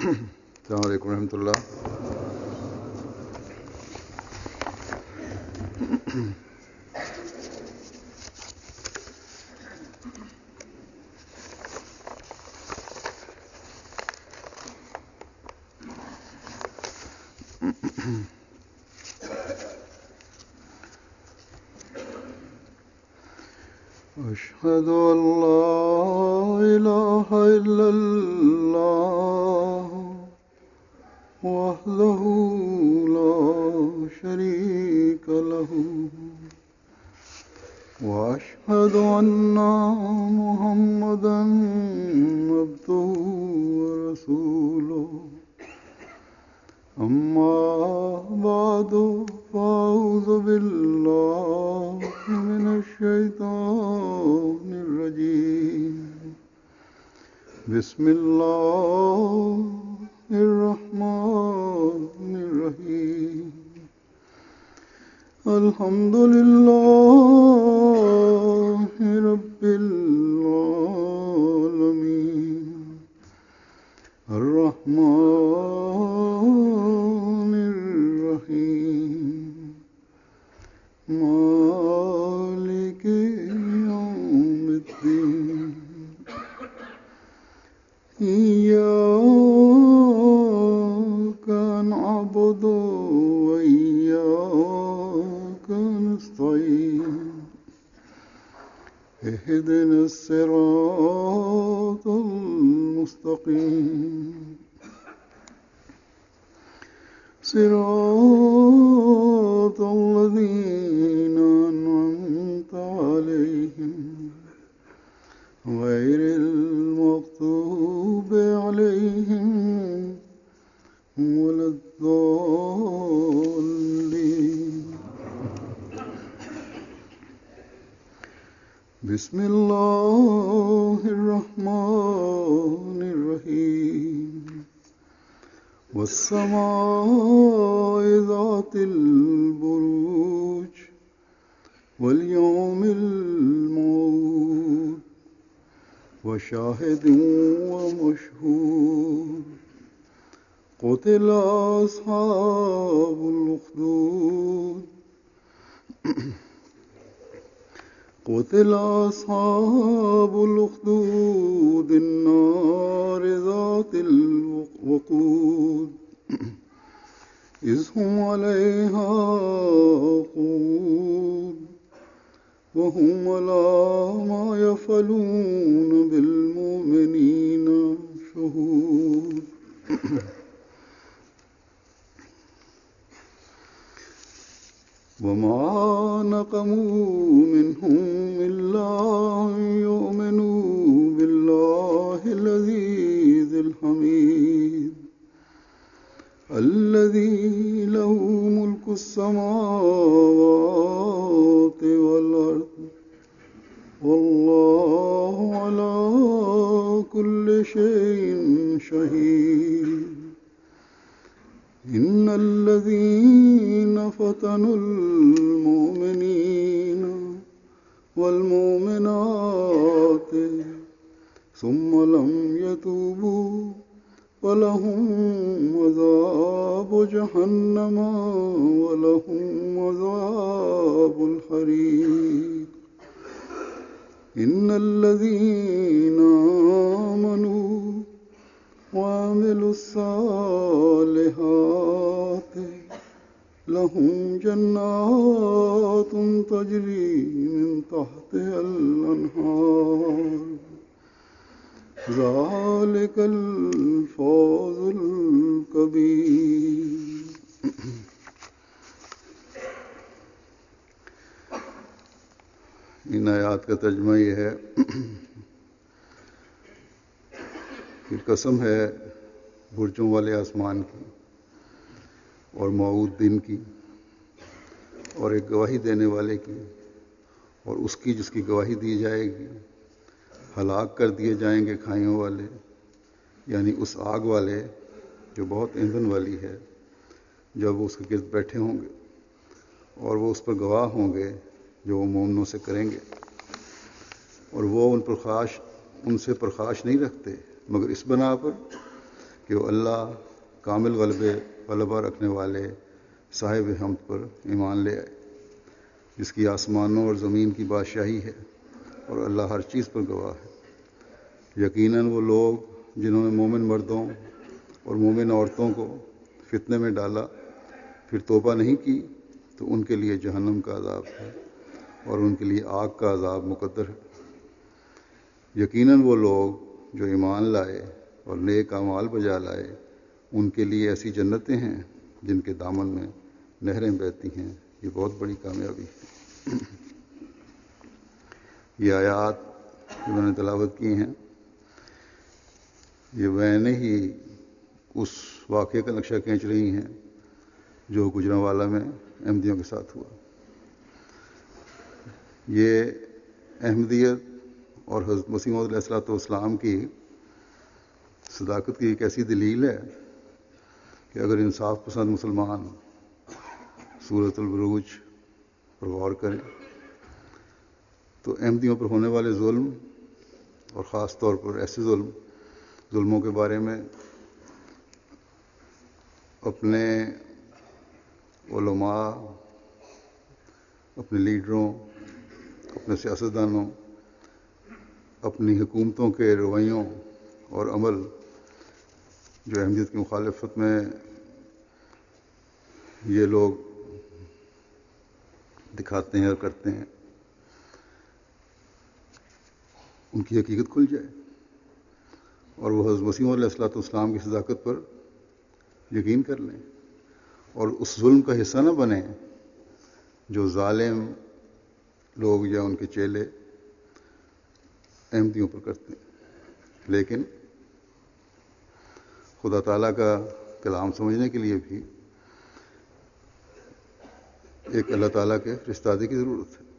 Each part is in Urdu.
السلام علیکم ورحمۃ اللہ. أشهد أن لا إله إلا الله وحده لا شريك له وأشهد أن محمدا عبده ورسوله. أما بعد فأعوذ بالله من الشيطان الرجيم. بسم الله الرحمن الرحيم. الحمد لله رب العالمين الرحمن الرحيم مالك يوم الدين. إياك نعبد وإياك نستعين. اهدنا الصراط المستقيم صراط الذين أنعمت عليهم غير المغضوب عليهم ولا الضالين. بسم الله الرحمن الرحيم. والسماء ذات البروج واليوم الموعود وشاهد ومشهود. قتل أصحاب الأخدود قتل أصحاب الأخدود النار ذات الوقود إذ هم عليها قعود وهم على ما يفعلون بالمؤمنين شهود. وما نقموا منهم إلا أن يؤمنوا بالله العزيز الحميد الذي له ملك السماوات والأرض والله على كل شيء شهيد. إن الذين فتنوا المؤمنين والمؤمنات ثم لم يتوبوا فلهم عذاب جهنم ولهم عذاب الحريق. إن الذين آمنوا وعملوا الصالحات لهم جنات تجري من تحتها الأنهار ذلك الفوز الكبير. ان آیات کا ترجمہ یہ ہے کہ قسم ہے برجوں والے آسمان کی اور موعود دن کی اور ایک گواہی دینے والے کی اور اس کی جس کی گواہی دی جائے گی. ہلاک کر دیے جائیں گے کھائیوں والے، یعنی اس آگ والے جو بہت ایندھن والی ہے، جب وہ اس کے گرد بیٹھے ہوں گے اور وہ اس پر گواہ ہوں گے جو وہ مومنوں سے کریں گے، اور وہ ان سے پرخاش نہیں رکھتے مگر اس بنا پر کہ کہ وہ اللہ کامل غلبہ رکھنے والے صاحب حمد پر ایمان لے آئے، جس کی آسمانوں اور زمین کی بادشاہی ہے، اور اللہ ہر چیز پر گواہ ہے۔ یقیناً وہ لوگ جنہوں نے مومن مردوں اور مومن عورتوں کو فتنے میں ڈالا، پھر توبہ نہیں کی، تو ان کے لیے جہنم کا عذاب ہے اور ان کے لیے آگ کا عذاب مقدر ہے۔ یقیناً وہ لوگ جو ایمان لائے اور نیک اعمال بجا لائے، ان کے لیے ایسی جنتیں ہیں جن کے دامن میں نہریں بہتی ہیں۔ یہ بہت بڑی کامیابی ہے۔ یہ آیات جو میں نے تلاوت کی ہیں، یہ میں ہی اس واقعے کا نقشہ کھینچ رہی ہیں جو گجرانوالہ میں احمدیوں کے ساتھ ہوا۔ یہ احمدیت اور حضرت مسیح موعود علیہ السلام کی صداقت کی ایک ایسی دلیل ہے کہ اگر انصاف پسند مسلمان سورۃ البروج پر غور کریں تو احمدیوں پر ہونے والے ظلم، اور خاص طور پر ایسے ظلموں کے بارے میں اپنے علماء، اپنے لیڈروں، اپنے سیاستدانوں، اپنی حکومتوں کے رویوں اور عمل جو احمدیت کی مخالفت میں یہ لوگ دکھاتے ہیں اور کرتے ہیں، ان کی حقیقت کھل جائے اور وہ حضرت مسیح علیہ السلام کی صداقت پر یقین کر لیں اور اس ظلم کا حصہ نہ بنیں جو ظالم لوگ یا ان کے چیلے احمدیوں پر کرتے ہیں۔ لیکن خدا تعالیٰ کا کلام سمجھنے کے لیے بھی ایک اللہ تعالیٰ کے فرستادے کی ضرورت ہے۔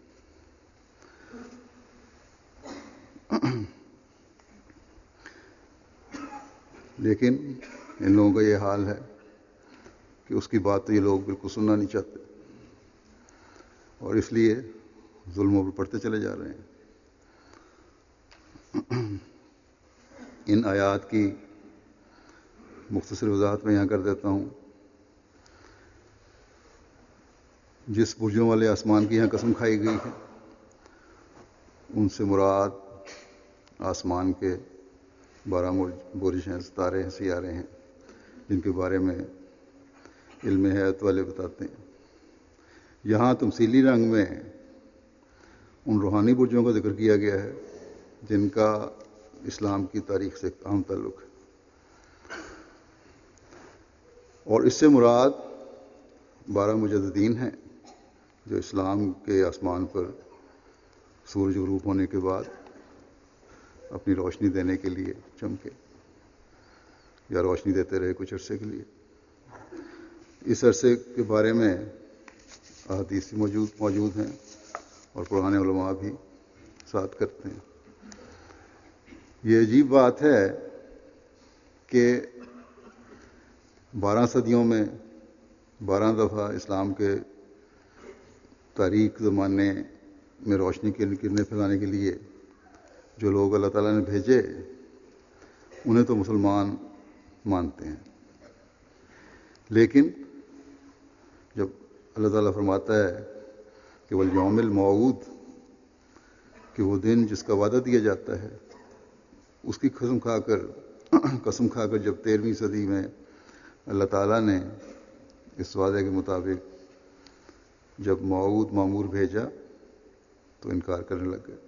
لیکن ان لوگوں کا یہ حال ہے کہ اس کی بات تو یہ لوگ بالکل سننا نہیں چاہتے، اور اس لیے ظلموں پر پڑھتے چلے جا رہے ہیں۔ ان آیات کی مختصر وضاحت میں یہاں کر دیتا ہوں۔ جس برجوں والے آسمان کی یہاں قسم کھائی گئی ہے، ان سے مراد آسمان کے 12 برج ہیں، ستارے ہیں، سیارے ہیں، جن کے بارے میں علم حیات والے بتاتے ہیں۔ یہاں تمثیلی رنگ میں ان روحانی برجوں کا ذکر کیا گیا ہے جن کا اسلام کی تاریخ سے اہم تعلق ہے، اور اس سے مراد 12 مجددین ہیں جو اسلام کے آسمان پر سورج غروب ہونے کے بعد اپنی روشنی دینے کے لیے چمکے یا روشنی دیتے رہے کچھ عرصے کے لیے۔ اس عرصے کے بارے میں احادیث موجود ہیں اور پرانے علماء بھی ساتھ کرتے ہیں۔ یہ عجیب بات ہے کہ 12 صدیوں میں 12 دفعہ اسلام کے تاریک زمانے میں روشنی کی کرنیں پھیلانے کے لیے جو لوگ اللہ تعالیٰ نے بھیجے، انہیں تو مسلمان مانتے ہیں، لیکن جب اللہ تعالیٰ فرماتا ہے کہ والیوم الموعود، کہ وہ دن جس کا وعدہ دیا جاتا ہے، اس کی قسم کھا کر جب 13ویں صدی میں اللہ تعالیٰ نے اس وعدے کے مطابق جب موعود مامور بھیجا تو انکار کرنے لگ گئے۔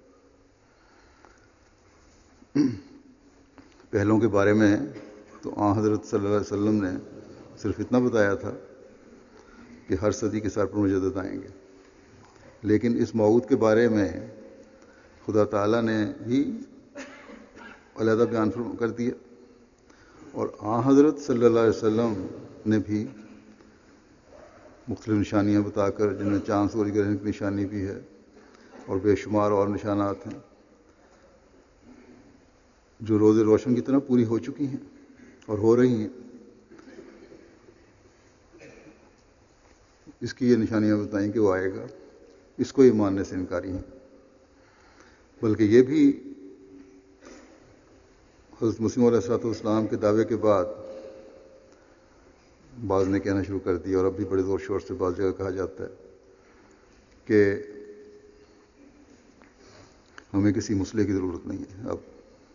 پہلوں کے بارے میں تو حضرت صلی اللہ علیہ وسلم نے صرف اتنا بتایا تھا کہ ہر صدی کے سر پر مجدد آئیں گے، لیکن اس موعود کے بارے میں خدا تعالیٰ نے بھی علیحدہ بیان کر دیا، اور حضرت صلی اللہ علیہ وسلم نے بھی مختلف نشانیاں بتا کر، جن میں چاند سورج گرہن کی نشانی بھی ہے اور بے شمار اور نشانات ہیں جو روز روشن کی طرح پوری ہو چکی ہیں اور ہو رہی ہیں، اس کی یہ نشانیاں بتائیں کہ وہ آئے گا، اس کو یہ ماننے سے انکاری ہیں۔ بلکہ یہ بھی حضرت مسیح علیہ السلام کے دعوے کے بعد بعض نے کہنا شروع کر دیا، اور اب بھی بڑے زور شور سے بعض جگہ کہا جاتا ہے کہ ہمیں کسی مسئلے کی ضرورت نہیں ہے اب،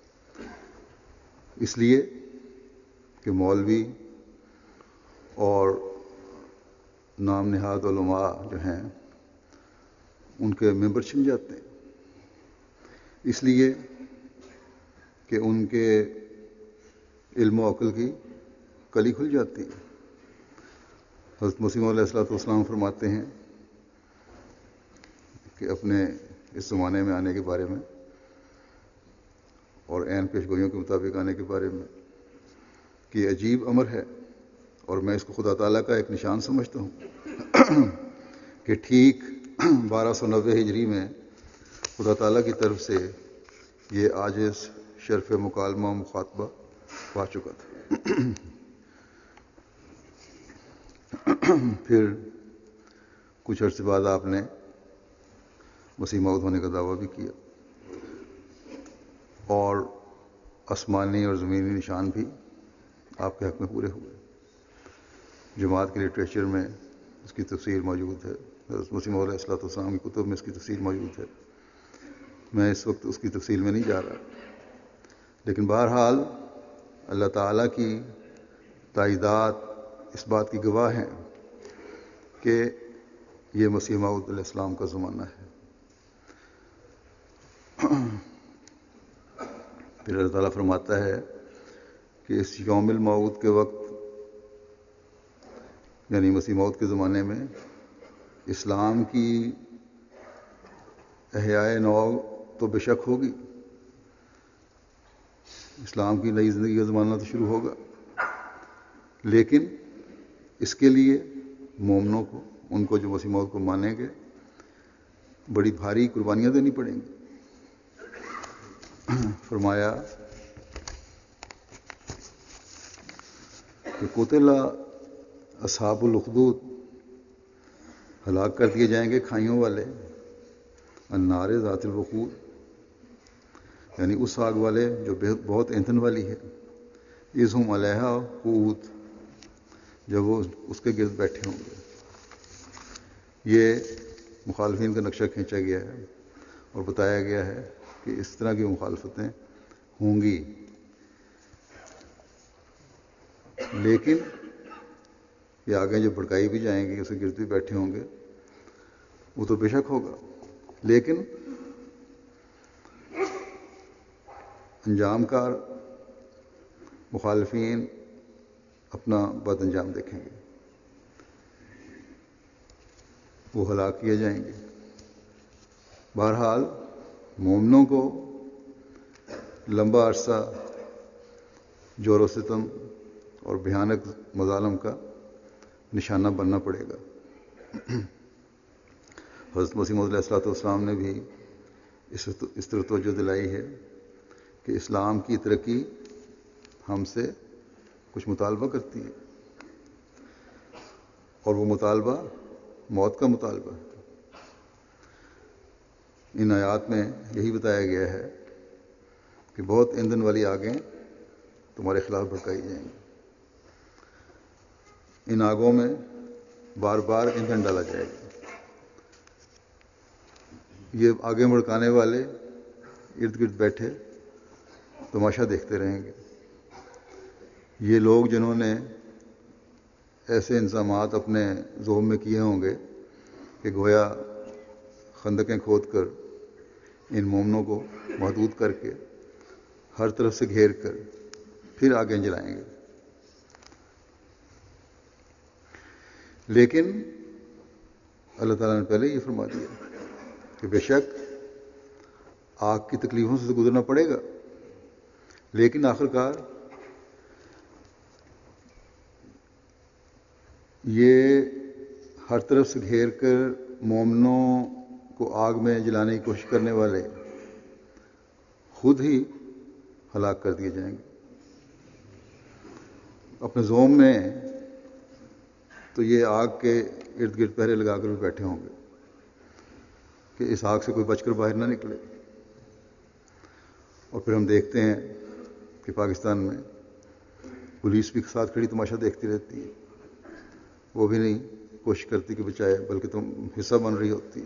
اس لیے کہ مولوی اور نام نہاد علماء جو ہیں ان کے ممبر چھن جاتے ہیں، اس لیے کہ ان کے علم و عقل کی کلی کھل جاتی ہے۔ حضرت مسیح موعود علیہ السلام فرماتے ہیں کہ اپنے اس زمانے میں آنے کے بارے میں اور عین پیشگوئیوں کے مطابق آنے کے بارے میں کہ یہ عجیب امر ہے، اور میں اس کو خدا تعالیٰ کا ایک نشان سمجھتا ہوں کہ ٹھیک 1290 ہجری میں خدا تعالیٰ کی طرف سے یہ عاجز شرف مکالمہ و مخاطبہ پا چکا تھا۔ پھر کچھ عرصے بعد آپ نے مسیح موعود ہونے کا دعویٰ بھی کیا، اور آسمانی اور زمینی نشان بھی آپ کے حق میں پورے ہوئے۔ جماعت کے لٹریچر میں اس کی تفسیر موجود ہے، حضرت مسیح موعود علیہ السلام کی کتب میں اس کی تفسیر موجود ہے، میں اس وقت اس کی تفصیل میں نہیں جا رہا، لیکن بہرحال اللہ تعالیٰ کی تائیدات اس بات کی گواہ ہیں کہ یہ مسیح موعود علیہ السلام کا زمانہ ہے۔ پھر اللہ تعالیٰ فرماتا ہے کہ اس یوم الموعود کے وقت، یعنی مسیح موعود کے زمانے میں، اسلام کی احیاء نو تو بے شک ہوگی، اسلام کی نئی زندگی کا زمانہ تو شروع ہوگا، لیکن اس کے لیے مومنوں کو، ان کو جو مسیح موعود کو مانیں گے، بڑی بھاری قربانیاں دینی پڑیں گی۔ فرمایا کہ قتل اصحاب الاخدود، ہلاک کر دیے جائیں گے کھائیوں والے، النار ذات الوقود، یعنی اس آگ والے جو بہت ایندھن والی ہے، اذ ہم علیہا قعود، جب وہ اس کے گرد بیٹھے ہوں گے۔ یہ مخالفین کا نقشہ کھینچا گیا ہے اور بتایا گیا ہے کہ اس طرح کی مخالفتیں ہوں گی، لیکن یہ آگے جو بھڑکائی بھی جائیں گی، اسے گرد بھی بیٹھے ہوں گے، وہ تو بے شک ہوگا، لیکن انجام کار مخالفین اپنا بد انجام دیکھیں گے، وہ ہلاک کیے جائیں گے۔ بہرحال مومنوں کو لمبا عرصہ جور و ستم اور بھیانک مظالم کا نشانہ بننا پڑے گا۔ حضرت مسیح موعود علیہ السلام نے بھی اس طرح توجہ دلائی ہے کہ اسلام کی ترقی ہم سے کچھ مطالبہ کرتی ہے، اور وہ مطالبہ موت کا مطالبہ ہے۔ ان آیات میں یہی بتایا گیا ہے کہ بہت ایندھن والی آگیں تمہارے خلاف بھڑکائی جائیں گی، ان آگوں میں بار بار ایندھن ڈالا جائے گا، یہ آگے بھڑکانے والے ارد گرد بیٹھے تماشا دیکھتے رہیں گے۔ یہ لوگ جنہوں نے ایسے انضامات اپنے زوم میں کیے ہوں گے کہ گویا خندقیں کھود کر ان مومنوں کو محدود کر کے ہر طرف سے گھیر کر پھر آگے جلائیں گے، لیکن اللہ تعالیٰ نے پہلے یہ فرما دیا کہ بے شک آگ کی تکلیفوں سے گزرنا پڑے گا، لیکن آخرکار یہ ہر طرف سے گھیر کر مومنوں کو آگ میں جلانے کی کوشش کرنے والے خود ہی ہلاک کر دیے جائیں گے۔ اپنے زوم میں تو یہ آگ کے ارد گرد پہرے لگا کر بھی بیٹھے ہوں گے کہ اس آگ سے کوئی بچ کر باہر نہ نکلے، اور پھر ہم دیکھتے ہیں کہ پاکستان میں پولیس بھی ساتھ کھڑی تماشا دیکھتی رہتی ہے وہ بھی نہیں کوشش کرتی کہ بچائے، بلکہ تم حصہ بن رہی ہوتی.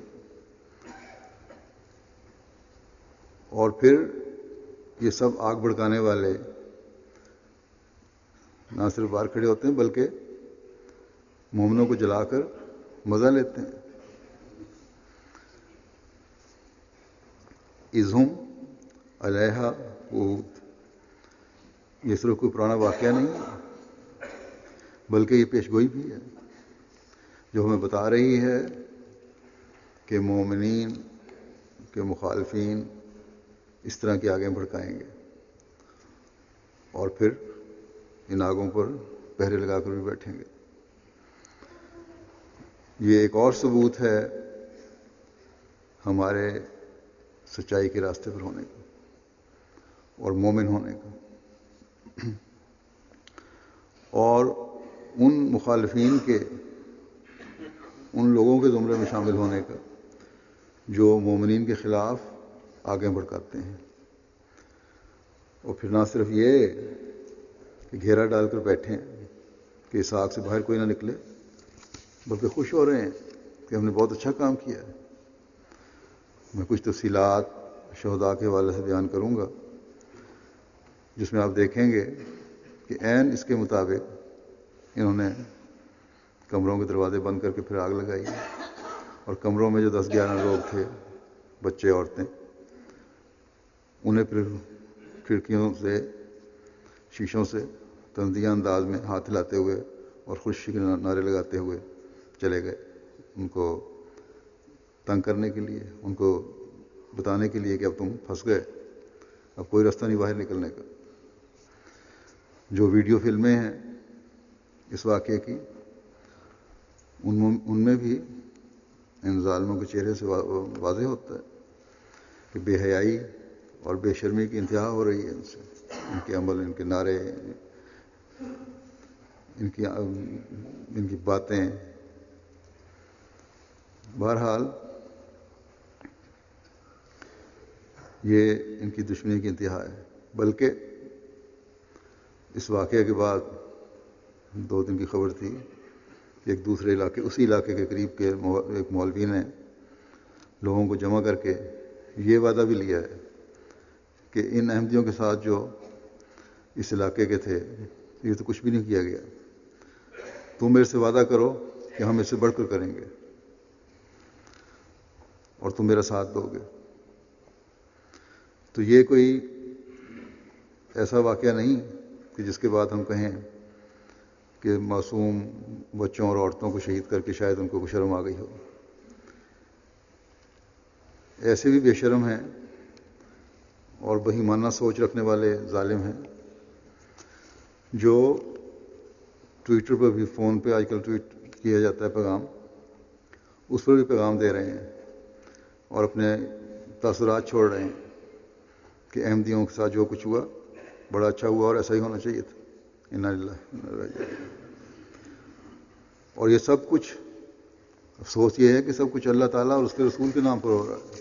اور پھر یہ سب آگ بھڑکانے والے نہ صرف باہر کھڑے ہوتے ہیں بلکہ مومنوں کو جلا کر مزہ لیتے ہیں. اذہم علیہا قعود، یہ صرف کوئی پرانا واقعہ نہیں ہے بلکہ یہ پیشگوئی بھی ہے جو ہمیں بتا رہی ہے کہ مومنین کے مخالفین اس طرح کی آگیں بھڑکائیں گے اور پھر ان آگوں پر پہرے لگا کر بھی بیٹھیں گے. یہ ایک اور ثبوت ہے ہمارے سچائی کے راستے پر ہونے کا اور مومن ہونے کا، اور ان مخالفین کے، ان لوگوں کے زمرے میں شامل ہونے کا جو مومنین کے خلاف آگے بھڑکاتے ہیں. اور پھر نہ صرف یہ کہ گھیرا ڈال کر بیٹھیں کہ اس آگ سے باہر کوئی نہ نکلے، بلکہ خوش ہو رہے ہیں کہ ہم نے بہت اچھا کام کیا ہے. میں کچھ تفصیلات شہداء کے حوالے سے بیان کروں گا جس میں آپ دیکھیں گے کہ عین اس کے مطابق انہوں نے کمروں کے دروازے بند کر کے پھر آگ لگائی، اور کمروں میں جو 10-11 لوگ تھے، بچے عورتیں، انہیں پھر کھڑکیوں سے، شیشوں سے تنزیہ انداز میں ہاتھ ہلاتے ہوئے اور خوشی کے نعرے لگاتے ہوئے چلے گئے، ان کو تنگ کرنے کے لیے، ان کو بتانے کے لیے کہ اب تم پھنس گئے، اب کوئی راستہ نہیں باہر نکلنے کا. جو ویڈیو فلمیں ہیں اس واقعے کی، ان میں بھی ان ظالموں کے چہرے سے واضح ہوتا ہے کہ بے حیائی اور بے شرمی کی انتہا ہو رہی ہے ان سے، ان کے عمل، ان کے نعرے، ان کی باتیں. بہرحال یہ ان کی دشمنی کی انتہا ہے. بلکہ اس واقعے کے بعد 2 دن کی خبر تھی کہ ایک دوسرے علاقے، اسی علاقے کے قریب کے ایک مولوی نے لوگوں کو جمع کر کے یہ وعدہ بھی لیا ہے کہ ان احمدیوں کے ساتھ جو اس علاقے کے تھے، یہ تو کچھ بھی نہیں کیا گیا، تم میرے سے وعدہ کرو کہ ہم اس سے بڑھ کر کریں گے اور تم میرا ساتھ دو گے. تو یہ کوئی ایسا واقعہ نہیں کہ جس کے بعد ہم کہیں کہ معصوم بچوں اور عورتوں کو شہید کر کے شاید ان کو شرم آ گئی ہو. ایسے بھی بے شرم ہیں اور بہیمانہ سوچ رکھنے والے ظالم ہیں جو ٹویٹر پر بھی، فون پہ آج کل ٹویٹ کیا جاتا ہے پیغام، اس پر بھی پیغام دے رہے ہیں اور اپنے تاثرات چھوڑ رہے ہیں کہ احمدیوں کے ساتھ جو کچھ ہوا بڑا اچھا ہوا اور ایسا ہی ہونا چاہیے تھا. انا للہ. اور یہ سب کچھ، افسوس یہ ہے کہ سب کچھ اللہ تعالیٰ اور اس کے رسول کے نام پر ہو رہا ہے.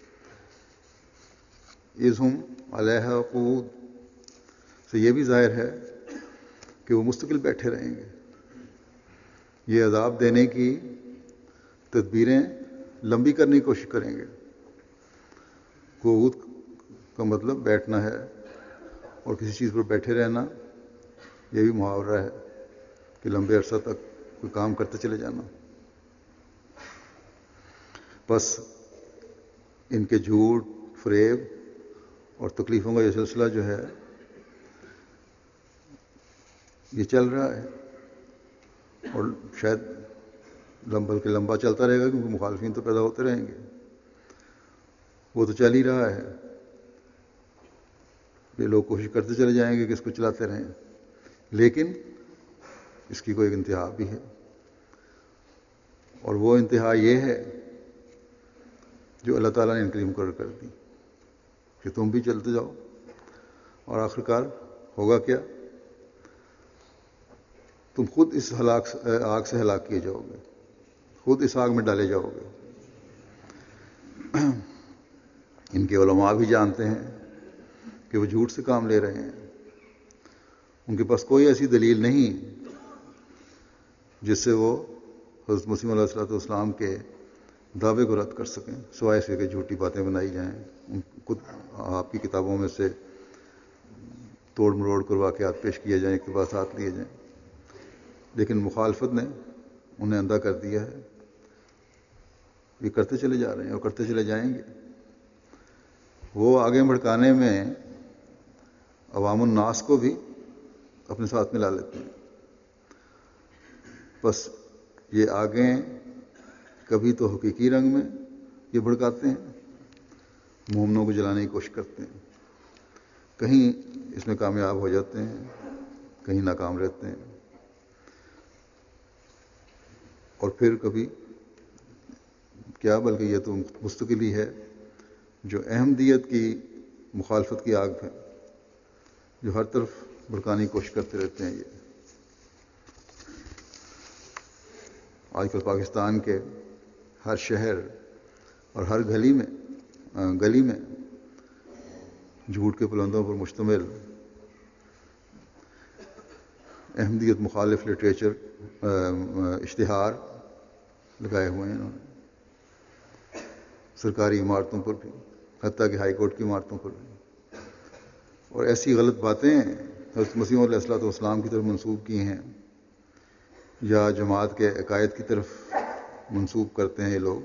اذہم علیہا قعود سے یہ بھی ظاہر ہے کہ وہ مستقل بیٹھے رہیں گے. یہ عذاب دینے کی تدبیریں لمبی کرنے کی کوشش کریں گے. قعود کا مطلب بیٹھنا ہے، اور کسی چیز پر بیٹھے رہنا یہ بھی محاورہ ہے کہ لمبے عرصہ تک کوئی کام کرتے چلے جانا. بس ان کے جھوٹ، فریب اور تکلیفوں کا یہ سلسلہ جو ہے یہ چل رہا ہے، اور شاید بلکہ لمبا چلتا رہے گا، کیونکہ مخالفین تو پیدا ہوتے رہیں گے. وہ تو چل ہی رہا ہے، یہ لوگ کوشش کرتے چلے جائیں گے کہ اس کو چلاتے رہیں، لیکن اس کی کوئی انتہا بھی ہے، اور وہ انتہا یہ ہے جو اللہ تعالیٰ نے ان کے لیے مقرر کر دی کہ تم بھی چلتے جاؤ، اور آخرکار ہوگا کیا؟ تم خود اس آگ سے ہلاک کیے جاؤ گے، خود اس آگ میں ڈالے جاؤ گے. ان کے علماء بھی جانتے ہیں کہ وہ جھوٹ سے کام لے رہے ہیں. ان کے پاس کوئی ایسی دلیل نہیں جس سے وہ حضرت مسیح علیہ السلام کے دعوے کو رد کر سکیں، سوائے سے کہ جھوٹی باتیں بنائی جائیں، خود آپ کی کتابوں میں سے توڑ مروڑ کر واقعات پیش کیے جائیں، اقتباسات لیے جائیں۔ لیکن مخالفت نے انہیں اندھا کر دیا ہے، یہ کرتے چلے جا رہے ہیں اور کرتے چلے جائیں گے۔ وہ آگے بھڑکانے میں عوام الناس کو بھی اپنے ساتھ ملا لیتے ہیں۔ بس یہ آگے کبھی تو حقیقی رنگ میں یہ بھڑکاتے ہیں، مومنوں کو جلانے کی کوشش کرتے ہیں، کہیں اس میں کامیاب ہو جاتے ہیں، کہیں ناکام رہتے ہیں، اور پھر کبھی کیا بلکہ یہ تو مستقل ہی ہے جو احمدیت کی مخالفت کی آگ ہے، جو ہر طرف بھڑکانے کی کوشش کرتے رہتے ہیں۔ یہ آج کل پاکستان کے ہر شہر اور ہر گلی میں جھوٹ کے پلندوں پر مشتمل احمدیت مخالف لٹریچر اشتہار لگائے ہوئے ہیں انہوں نے، سرکاری عمارتوں پر بھی، حتیٰ کہ ہائی کورٹ کی عمارتوں پر بھی، اور ایسی غلط باتیں حضرت مسیح علیہ السلام کی طرف منسوب کی ہیں یا جماعت کے عقائد کی طرف منسوب کرتے ہیں یہ لوگ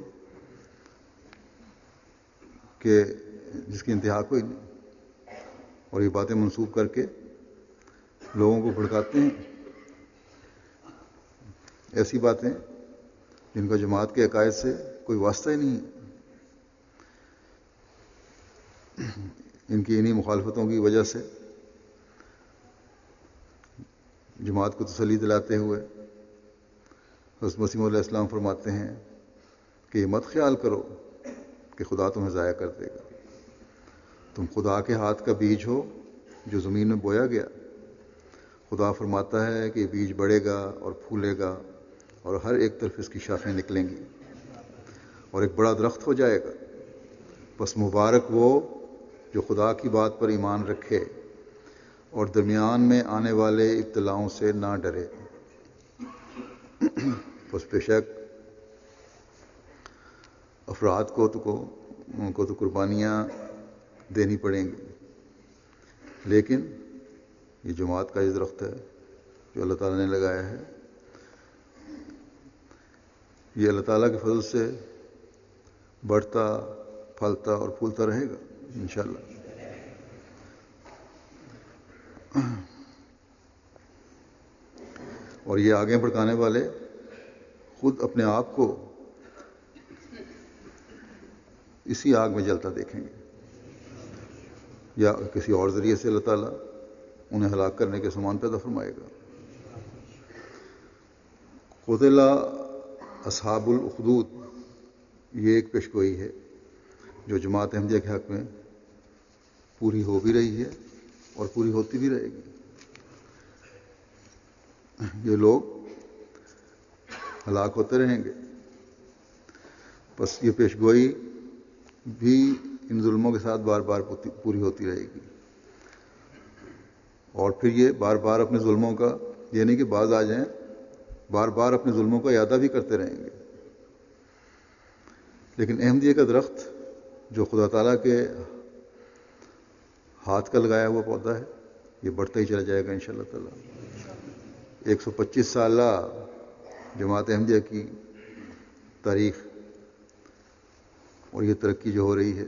کہ جس کی انتہا کوئی نہیں، اور یہ باتیں منسوب کر کے لوگوں کو بھڑکاتے ہیں، ایسی باتیں جن کا جماعت کے عقائد سے کوئی واسطہ ہی نہیں ہے۔ ان کی انہی مخالفتوں کی وجہ سے جماعت کو تسلی دلاتے ہوئے حضرت مسیح علیہ السلام فرماتے ہیں کہ یہ مت خیال کرو کہ خدا تمہیں ضائع کر دے گا، تم خدا کے ہاتھ کا بیج ہو جو زمین میں بویا گیا۔ خدا فرماتا ہے کہ یہ بیج بڑھے گا اور پھولے گا اور ہر ایک طرف اس کی شاخیں نکلیں گی اور ایک بڑا درخت ہو جائے گا۔ بس مبارک وہ جو خدا کی بات پر ایمان رکھے اور درمیان میں آنے والے ابتلاؤں سے نہ ڈرے۔ بس بے شک افراد کو تو قربانیاں دینی پڑیں گی، لیکن یہ جماعت کا یہ درخت ہے جو اللہ تعالیٰ نے لگایا ہے، یہ اللہ تعالیٰ کے فضل سے بڑھتا پھلتا اور پھولتا رہے گا انشاءاللہ۔ اور یہ آگے بڑھانے والے خود اپنے آپ کو اسی آگ میں جلتا دیکھیں گے، یا کسی اور ذریعے سے اللہ تعالیٰ انہیں ہلاک کرنے کے سامان پیدا فرمائے گا۔ قتل اصحاب الاخدود، یہ ایک پیشگوئی ہے جو جماعت احمدیہ کے حق میں پوری ہو بھی رہی ہے اور پوری ہوتی بھی رہے گی۔ یہ لوگ ہلاک ہوتے رہیں گے، بس یہ پیشگوئی بھی ان ظلموں کے ساتھ بار بار پوری ہوتی رہے گی، اور پھر یہ بار بار اپنے ظلموں کا، یہ نہیں کہ باز آ جائیں، بار بار اپنے ظلموں کا اعادہ بھی کرتے رہیں گے۔ لیکن احمدیہ کا درخت جو خدا تعالیٰ کے ہاتھ کا لگایا ہوا پودا ہے، یہ بڑھتا ہی چلا جائے گا انشاءاللہ تعالیٰ۔ 125 سالہ جماعت احمدیہ کی تاریخ اور یہ ترقی جو ہو رہی ہے،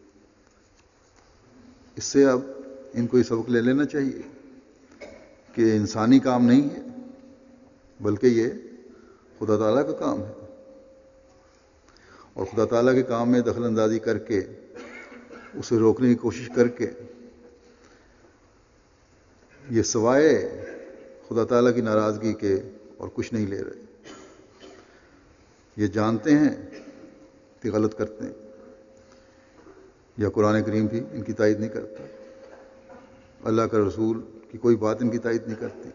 اس سے اب ان کو یہ سبق لے لینا چاہیے کہ انسانی کام نہیں ہے، بلکہ یہ خدا تعالیٰ کا کام ہے، اور خدا تعالیٰ کے کام میں دخل اندازی کر کے، اسے روکنے کی کوشش کر کے، یہ سوائے خدا تعالیٰ کی ناراضگی کے اور کچھ نہیں لے رہے۔ یہ جانتے ہیں کہ غلط کرتے ہیں، یا قرآن کریم بھی ان کی تائید نہیں کرتا، اللہ کا رسول کی کوئی بات ان کی تائید نہیں کرتی۔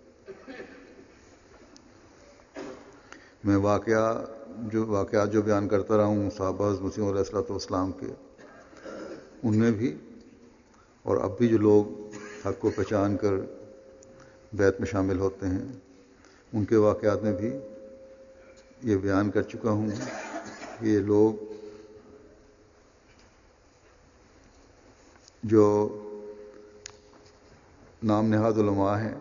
میں واقعات جو بیان کرتا رہا ہوں صحابہ حضرت مسیح علیہ السلام کے، ان میں بھی اور اب بھی جو لوگ حق کو پہچان کر بیعت میں شامل ہوتے ہیں، ان کے واقعات میں بھی یہ بیان کر چکا ہوں کہ یہ لوگ جو نام نہاد علماء ہیں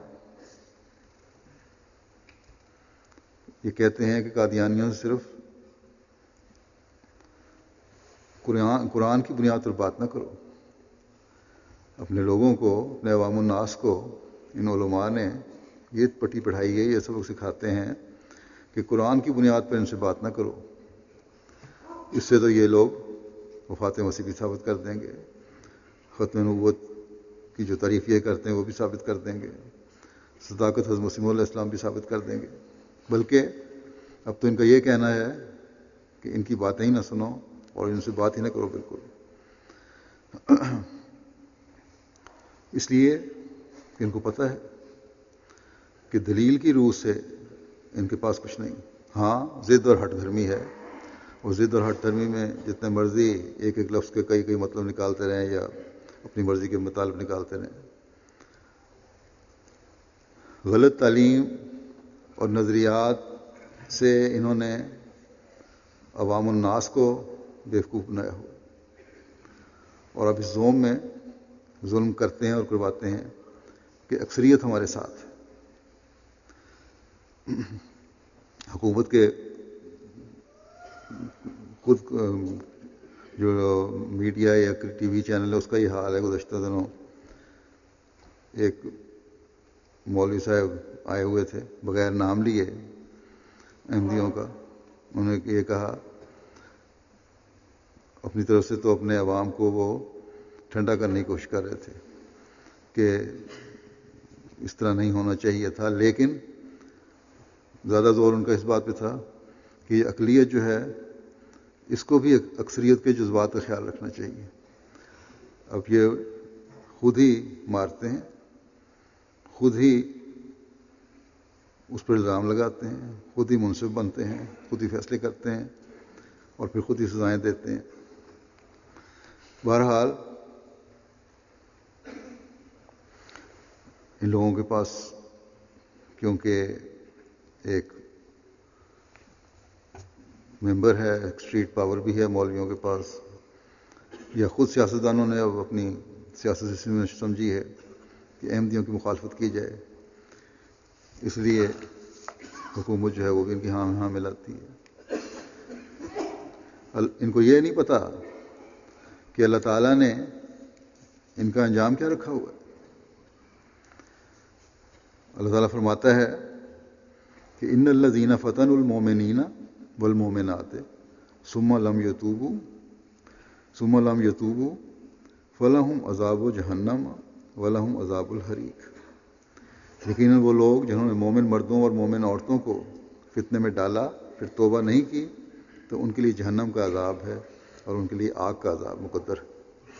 یہ کہتے ہیں کہ قادیانیوں سے صرف قرآن کی بنیاد پر بات نہ کرو. اپنے لوگوں کو، اپنے عوام الناس کو ان علماء نے یہ پٹی پڑھائی ہے، یہ سبق سکھاتے ہیں کہ قرآن کی بنیاد پر ان سے بات نہ کرو. اس سے تو یہ لوگ وفات مسیح بھی ثابت کر دیں گے، ختم نبوت کی جو تعریف یہ کرتے ہیں وہ بھی ثابت کر دیں گے، صداقت حضرت مسیح علیہ السلام بھی ثابت کر دیں گے. بلکہ اب تو ان کا یہ کہنا ہے کہ ان کی باتیں ہی نہ سنو اور ان سے بات ہی نہ کرو بالکل. اس لیے کہ ان کو پتہ ہے کہ دلیل کی روح سے ان کے پاس کچھ نہیں. ہاں ضد اور ہٹ دھرمی ہے، اور ضد اور ہٹ دھرمی میں جتنے مرضی ایک ایک لفظ کے کئی مطلب نکالتے رہیں یا اپنی مرضی کے مطالب نکالتے رہیں. غلط تعلیم اور نظریات سے انہوں نے عوام الناس کو بیوقوف بنایا ہو، اور اب اس زوم میں ظلم کرتے ہیں اور کرواتے ہیں کہ اکثریت ہمارے ساتھ ہے. حکومت کے خود جو میڈیا یا ٹی وی چینل ہے اس کا یہ حال ہے. گزشتہ دنوں ایک مولوی صاحب آئے ہوئے تھے بغیر نام لیے احمدیوں کا. انہوں نے یہ کہا اپنی طرف سے تو اپنے عوام کو وہ ٹھنڈا کرنے کی کوشش کر رہے تھے کہ اس طرح نہیں ہونا چاہیے تھا، لیکن زیادہ زور ان کا اس بات پہ تھا کہ یہ اقلیت جو ہے اس کو بھی اکثریت کے جذبات کا خیال رکھنا چاہیے. اب یہ خود ہی مارتے ہیں، خود ہی اس پر الزام لگاتے ہیں، خود ہی منصف بنتے ہیں، خود ہی فیصلے کرتے ہیں اور پھر خود ہی سزائیں دیتے ہیں. بہرحال ان لوگوں کے پاس کیونکہ ایک ممبر ہے، ایک اسٹریٹ پاور بھی ہے مولویوں کے پاس، یا خود سیاستدانوں نے اب اپنی سیاست میں سمجھی ہے کہ احمدیوں کی مخالفت کی جائے، اس لیے حکومت جو ہے وہ بھی ان کی ہاں ملاتی ہے. ان کو یہ نہیں پتا کہ اللہ تعالیٰ نے ان کا انجام کیا رکھا ہوا ہے. اللہ تعالیٰ فرماتا ہے کہ ان الذین فتنوا المؤمنین والمؤمنات ثم لم یتوبوا فلہم عذاب جہنم ولہم عذاب الحریق. یقیناً وہ لوگ جنہوں نے مومن مردوں اور مومن عورتوں کو فتنے میں ڈالا پھر توبہ نہیں کی تو ان کے لیے جہنم کا عذاب ہے اور ان کے لیے آگ کا عذاب مقدر ہے.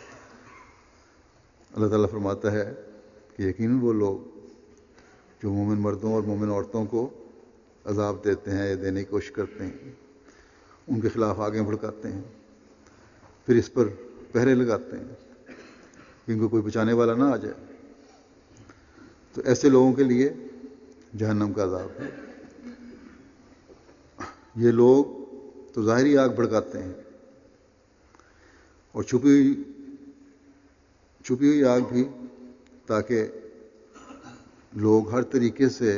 اللہ تعالیٰ فرماتا ہے کہ یقیناً وہ لوگ جو مومن مردوں اور مومن عورتوں کو عذاب دیتے ہیں یا دینے کی کوشش کرتے ہیں، ان کے خلاف آگے بھڑکاتے ہیں، پھر اس پر پہرے لگاتے ہیں کہ ان کو کوئی بچانے والا نہ آ جائے، تو ایسے لوگوں کے لیے جہنم کا عذاب ہے. یہ لوگ تو ظاہری آگ بھڑکاتے ہیں اور چھپی ہوئی آگ بھی، تاکہ لوگ ہر طریقے سے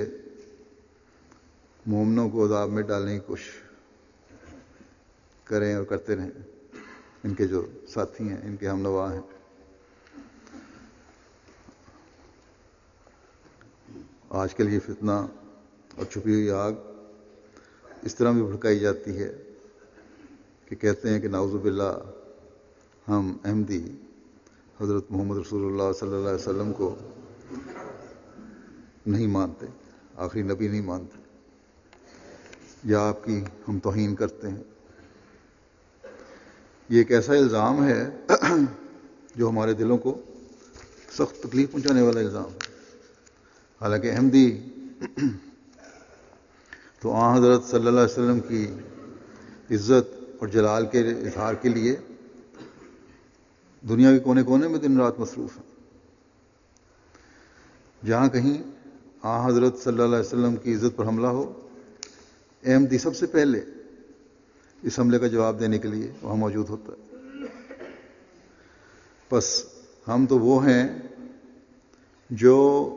مومنوں کو عذاب میں ڈالنے کی کوشش کریں اور کرتے رہیں. ان کے جو ساتھی ہیں، ان کے ہم نوا ہیں. آج کل یہ فتنہ اور چھپی ہوئی آگ اس طرح بھی بھڑکائی جاتی ہے کہ کہتے ہیں کہ نعوذ باللہ ہم احمدی حضرت محمد رسول اللہ صلی اللہ علیہ وسلم کو نہیں مانتے، آخری نبی نہیں مانتے، یا آپ کی ہم توہین کرتے ہیں. یہ ایک ایسا الزام ہے جو ہمارے دلوں کو سخت تکلیف پہنچانے والا الزام ہے. حالانکہ احمدی تو آن حضرت صلی اللہ علیہ وسلم کی عزت اور جلال کے اظہار کے لیے دنیا کے کونے کونے میں دن رات مصروف ہیں. جہاں کہیں حضرت صلی اللہ علیہ وسلم کی عزت پر حملہ ہو، احمدی سب سے پہلے اس حملے کا جواب دینے کے لیے وہاں موجود ہوتا ہے۔ بس ہم تو وہ ہیں جو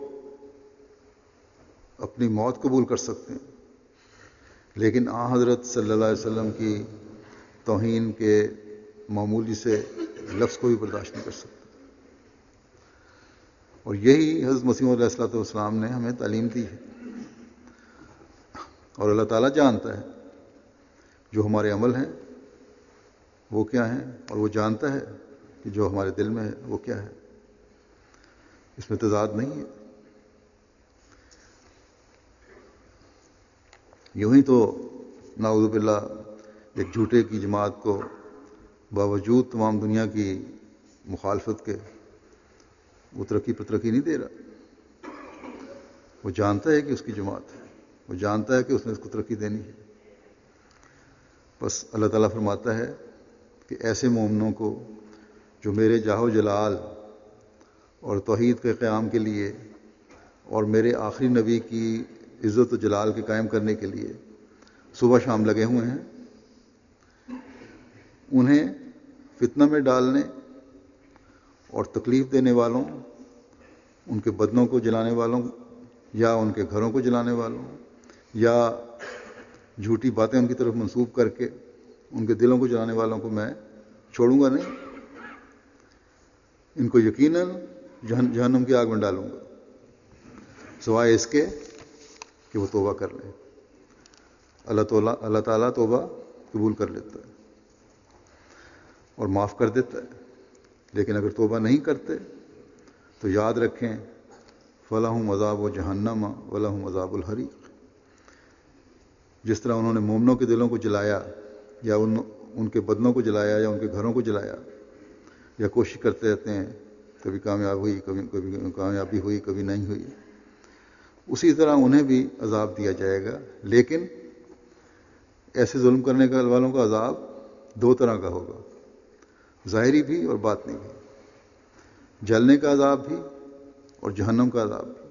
اپنی موت قبول کر سکتے ہیں، لیکن حضرت صلی اللہ علیہ وسلم کی توہین کے معمولی سے لفظ کو بھی برداشت نہیں کر سکتے۔ اور یہی حضرت مسیح علیہ الصلوۃ والسلام نے ہمیں تعلیم دی ہے، اور اللہ تعالیٰ جانتا ہے جو ہمارے عمل ہیں وہ کیا ہیں، اور وہ جانتا ہے کہ جو ہمارے دل میں ہے وہ کیا ہے۔ اس میں تضاد نہیں ہے۔ یوں ہی تو نعوذ باللہ ایک جھوٹے کی جماعت کو باوجود تمام دنیا کی مخالفت کے وہ ترقی پر ترقی نہیں دے رہا۔ وہ جانتا ہے کہ اس کی جماعت ہے، وہ جانتا ہے کہ اس نے اس کو ترقی دینی ہے۔ بس اللہ تعالیٰ فرماتا ہے کہ ایسے مومنوں کو جو میرے جاہ و جلال اور توحید کے قیام کے لیے اور میرے آخری نبی کی عزت و جلال کے قائم کرنے کے لیے صبح شام لگے ہوئے ہیں، انہیں فتنہ میں ڈالنے اور تکلیف دینے والوں، ان کے بدنوں کو جلانے والوں یا ان کے گھروں کو جلانے والوں یا جھوٹی باتیں ان کی طرف منسوب کر کے ان کے دلوں کو جلانے والوں کو میں چھوڑوں گا نہیں۔ ان کو یقیناً جہنم کی آگ میں ڈالوں گا، سوائے اس کے کہ وہ توبہ کر لیں۔ اللہ تعالیٰ توبہ قبول کر لیتا ہے اور معاف کر دیتا ہے، لیکن اگر توبہ نہیں کرتے تو یاد رکھیں فَلَهُمْ عَذَابُ جَهَنَّمَ وَلَهُمْ عَذَابُ الْحَرِيقِ۔ جس طرح انہوں نے مومنوں کے دلوں کو جلایا یا ان کے بدنوں کو جلایا یا ان کے گھروں کو جلایا، یا کوشش کرتے رہتے ہیں، کبھی کامیاب ہوئی، کبھی کامیابی ہوئی، کبھی نہیں ہوئی، اسی طرح انہیں بھی عذاب دیا جائے گا۔ لیکن ایسے ظلم کرنے والوں کا عذاب دو طرح کا ہوگا، ظاہری بھی اور باطنی بھی، جلنے کا عذاب بھی اور جہنم کا عذاب بھی۔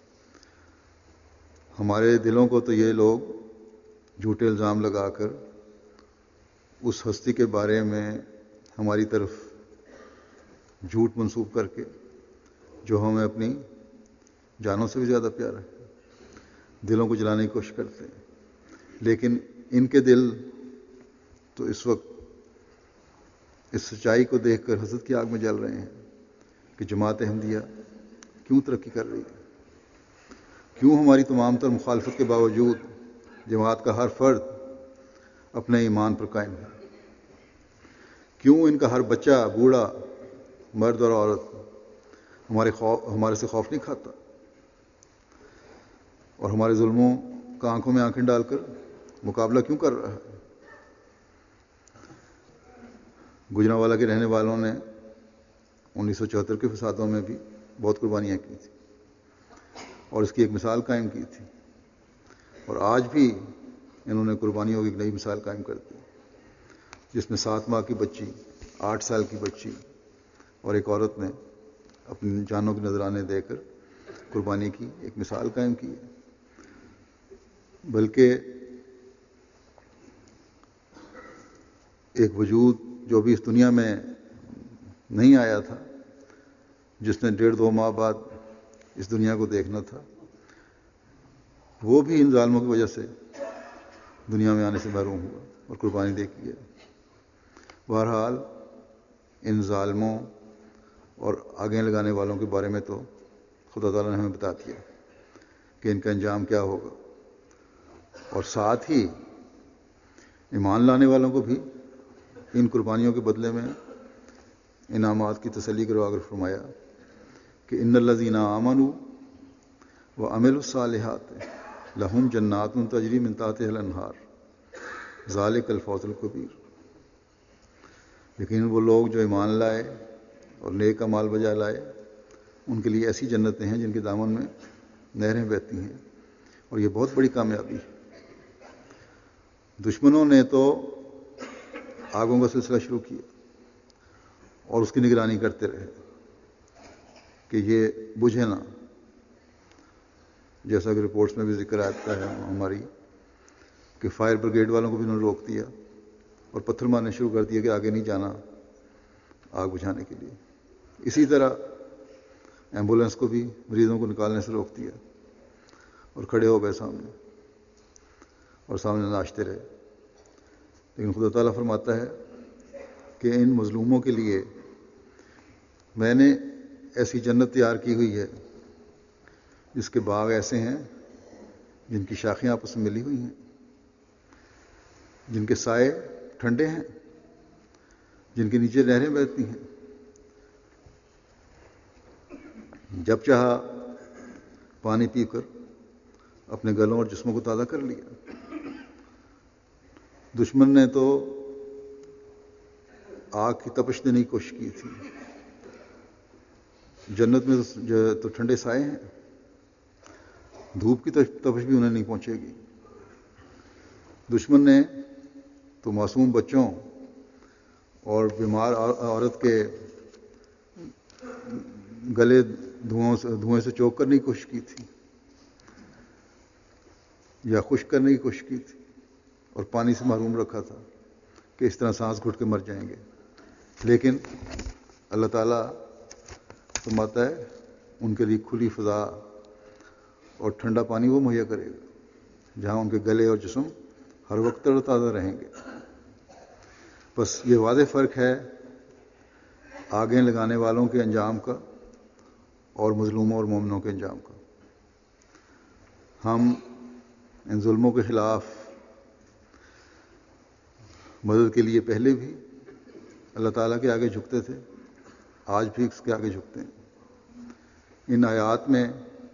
ہمارے دلوں کو تو یہ لوگ جھوٹے الزام لگا کر اس ہستی کے بارے میں ہماری طرف جھوٹ منسوب کر کے جو ہمیں اپنی جانوں سے بھی زیادہ پیارا ہے، دلوں کو جلانے کی کوشش کرتے ہیں، لیکن ان کے دل تو اس وقت اس سچائی کو دیکھ کر حسد کی آگ میں جل رہے ہیں کہ جماعت احمدیہ کیوں ترقی کر رہی ہے، کیوں ہماری تمام تر مخالفت کے باوجود جماعت کا ہر فرد اپنے ایمان پر قائم ہے، کیوں ان کا ہر بچہ، بوڑھا، مرد اور عورت ہمارے سے خوف نہیں کھاتا اور ہمارے ظلموں کا آنکھوں میں آنکھیں ڈال کر مقابلہ کیوں کر رہا ہے۔ گجرانوالہ کے رہنے والوں نے 1974 کے فسادوں میں بھی بہت قربانیاں کی تھیں اور اس کی ایک مثال قائم کی تھی، اور آج بھی انہوں نے قربانیوں کی ایک نئی مثال قائم کر دی، جس میں 7 ماہ کی بچی، 8 سال کی بچی اور ایک عورت نے اپنی جانوں کے نذرانے دے کر قربانی کی ایک مثال قائم کی ہے۔ بلکہ ایک وجود جو بھی اس دنیا میں نہیں آیا تھا، جس نے 1.5-2 ماہ بعد اس دنیا کو دیکھنا تھا، وہ بھی ان ظالموں کی وجہ سے دنیا میں آنے سے محروم ہوا اور قربانی دے کی ہے۔ بہرحال ان ظالموں اور آگے لگانے والوں کے بارے میں تو خدا تعالیٰ نے ہمیں بتا دیا کہ ان کا انجام کیا ہوگا، اور ساتھ ہی ایمان لانے والوں کو بھی ان قربانیوں کے بدلے میں انعامات کی تسلی کروا کر فرمایا کہ ان الذین آمنوا وعملوا الصالحات لہم جنات تجری من تحتها الانہار ذالک الفوز الکبیر۔ لیکن وہ لوگ جو ایمان لائے اور نیک اعمال بجا لائے، ان کے لیے ایسی جنتیں ہیں جن کے دامن میں نہریں بہتی ہیں، اور یہ بہت بڑی کامیابی ہے۔ دشمنوں نے تو آگوں کا سلسلہ شروع کیا اور اس کی نگرانی کرتے رہے کہ یہ بجھے نہ، جیسا کہ رپورٹس میں بھی ذکر آتا ہے ہماری کہ فائر بریگیڈ والوں کو بھی انہوں نے روک دیا اور پتھر مارنے شروع کر دیا کہ آگے نہیں جانا آگ بجھانے کے لیے. اسی طرح ایمبولینس کو بھی مریضوں کو نکالنے سے روک دیا اور کھڑے ہو گئے سامنے اور سامنے ناچتے رہے. لیکن خدا تعالیٰ فرماتا ہے کہ ان مظلوموں کے لیے میں نے ایسی جنت تیار کی ہوئی ہے جس کے باغ ایسے ہیں جن کی شاخیں آپس میں ملی ہوئی ہیں، جن کے سائے ٹھنڈے ہیں، جن کے نیچے نہریں بہتی ہیں. جب چاہا پانی پی کر اپنے گلوں اور جسموں کو تازہ کر لیا. دشمن نے تو آگ کی تپش دینے کی کوشش کی تھی. جنت میں تو ٹھنڈے سائے ہیں، دھوپ کی تپش بھی انہیں نہیں پہنچے گی. دشمن نے تو معصوم بچوں اور بیمار عورت کے گلے دھوئیں سے چوک کرنے کی کوشش کی تھی یا خشک کرنے کی کوشش کی تھی اور پانی سے محروم رکھا تھا کہ اس طرح سانس گھٹ کے مر جائیں گے. لیکن اللہ تعالیٰ فرماتا ہے ان کے لیے کھلی فضا اور ٹھنڈا پانی وہ مہیا کرے گا جہاں ان کے گلے اور جسم ہر وقت تر و تازہ رہیں گے. بس یہ واضح فرق ہے آگیں لگانے والوں کے انجام کا اور مظلوموں اور مومنوں کے انجام کا. ہم ان ظلموں کے خلاف مدد کے لیے پہلے بھی اللہ تعالیٰ کے آگے جھکتے تھے، آج بھی اس کے آگے جھکتے ہیں. ان آیات میں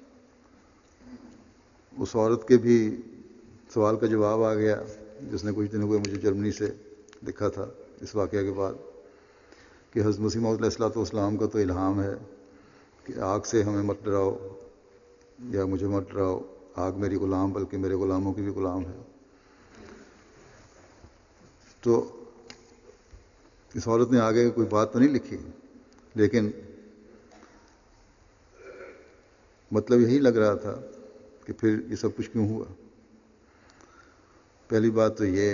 اس عورت کے بھی سوال کا جواب آ گیا جس نے کچھ دن ہوئے مجھے جرمنی سے لکھا تھا اس واقعہ کے بعد کہ حضرت مسیح موعود علیہ السلام کا تو الہام ہے کہ آگ سے ہمیں مت ڈراؤ یا مجھے مت ڈراؤ، آگ میری غلام بلکہ میرے غلاموں کی بھی غلام ہے. تو اس عورت نے آگے کوئی بات تو نہیں لکھی، لیکن مطلب یہی لگ رہا تھا کہ پھر یہ سب کچھ کیوں ہوا. پہلی بات تو یہ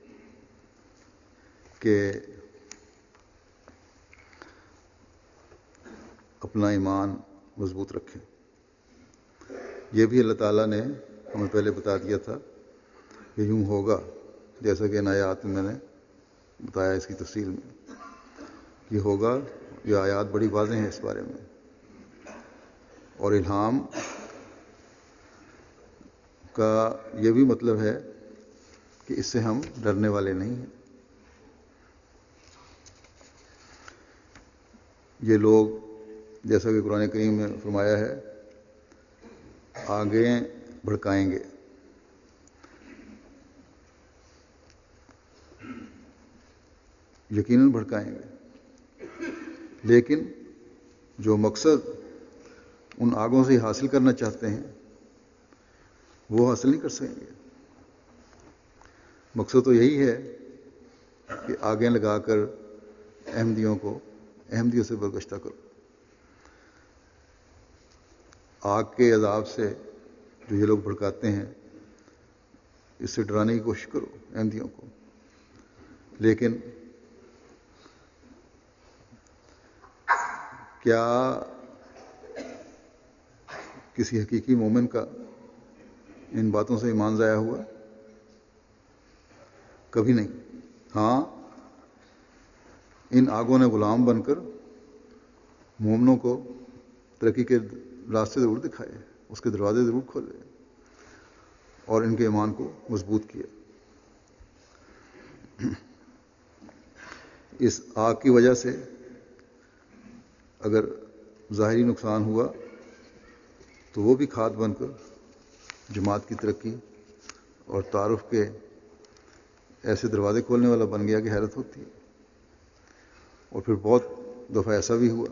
کہ اپنا ایمان مضبوط رکھیں. یہ بھی اللہ تعالیٰ نے ہمیں پہلے بتا دیا تھا کہ یوں ہوگا، جیسا کہ ان آیات میں نے بتایا اس کی تفصیل میں یہ ہوگا. یہ آیات بڑی واضح ہیں اس بارے میں. اور الہام کا یہ بھی مطلب ہے کہ اس سے ہم ڈرنے والے نہیں ہیں. یہ لوگ جیسا کہ قرآن کریم میں فرمایا ہے آگے بھڑکائیں گے. یقیناً بھڑکائیں گے، لیکن جو مقصد ان آگوں سے حاصل کرنا چاہتے ہیں وہ حاصل نہیں کر سکیں گے. مقصد تو یہی ہے کہ آگیں لگا کر احمدیوں سے برگشتہ کرو. آگ کے عذاب سے جو یہ لوگ بھڑکاتے ہیں اس سے ڈرانے کی کوشش کرو احمدیوں کو. لیکن کیا کسی حقیقی مومن کا ان باتوں سے ایمان ضائع ہوا؟ کبھی نہیں. ہاں، ان آگوں نے غلام بن کر مومنوں کو ترقی کے راستے ضرور دکھائے، اس کے دروازے ضرور کھولے اور ان کے ایمان کو مضبوط کیا. اس آگ کی وجہ سے اگر ظاہری نقصان ہوا تو وہ بھی کھاد بن کر جماعت کی ترقی اور تعارف کے ایسے دروازے کھولنے والا بن گیا کہ حیرت ہوتی ہے. اور پھر بہت دفعہ ایسا بھی ہوا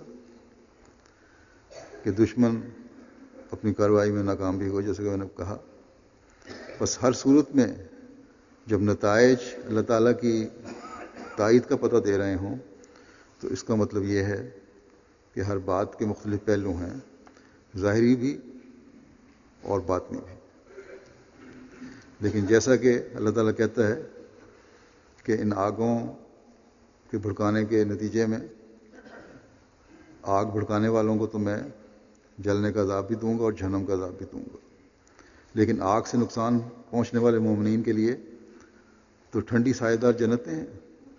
کہ دشمن اپنی کارروائی میں ناکام بھی ہو، جیسے کہ میں نے کہا. بس ہر صورت میں جب نتائج اللہ تعالیٰ کی تائید کا پتہ دے رہے ہوں تو اس کا مطلب یہ ہے کہ ہر بات کے مختلف پہلو ہیں، ظاہری بھی اور باطنی بھی. لیکن جیسا کہ اللہ تعالیٰ کہتا ہے کہ ان آگوں کے بھڑکانے کے نتیجے میں آگ بھڑکانے والوں کو تو میں جلنے کا عذاب بھی دوں گا اور جہنم کا عذاب بھی دوں گا. لیکن آگ سے نقصان پہنچنے والے مومنین کے لیے تو ٹھنڈی سائے دار جنتیں ہیں.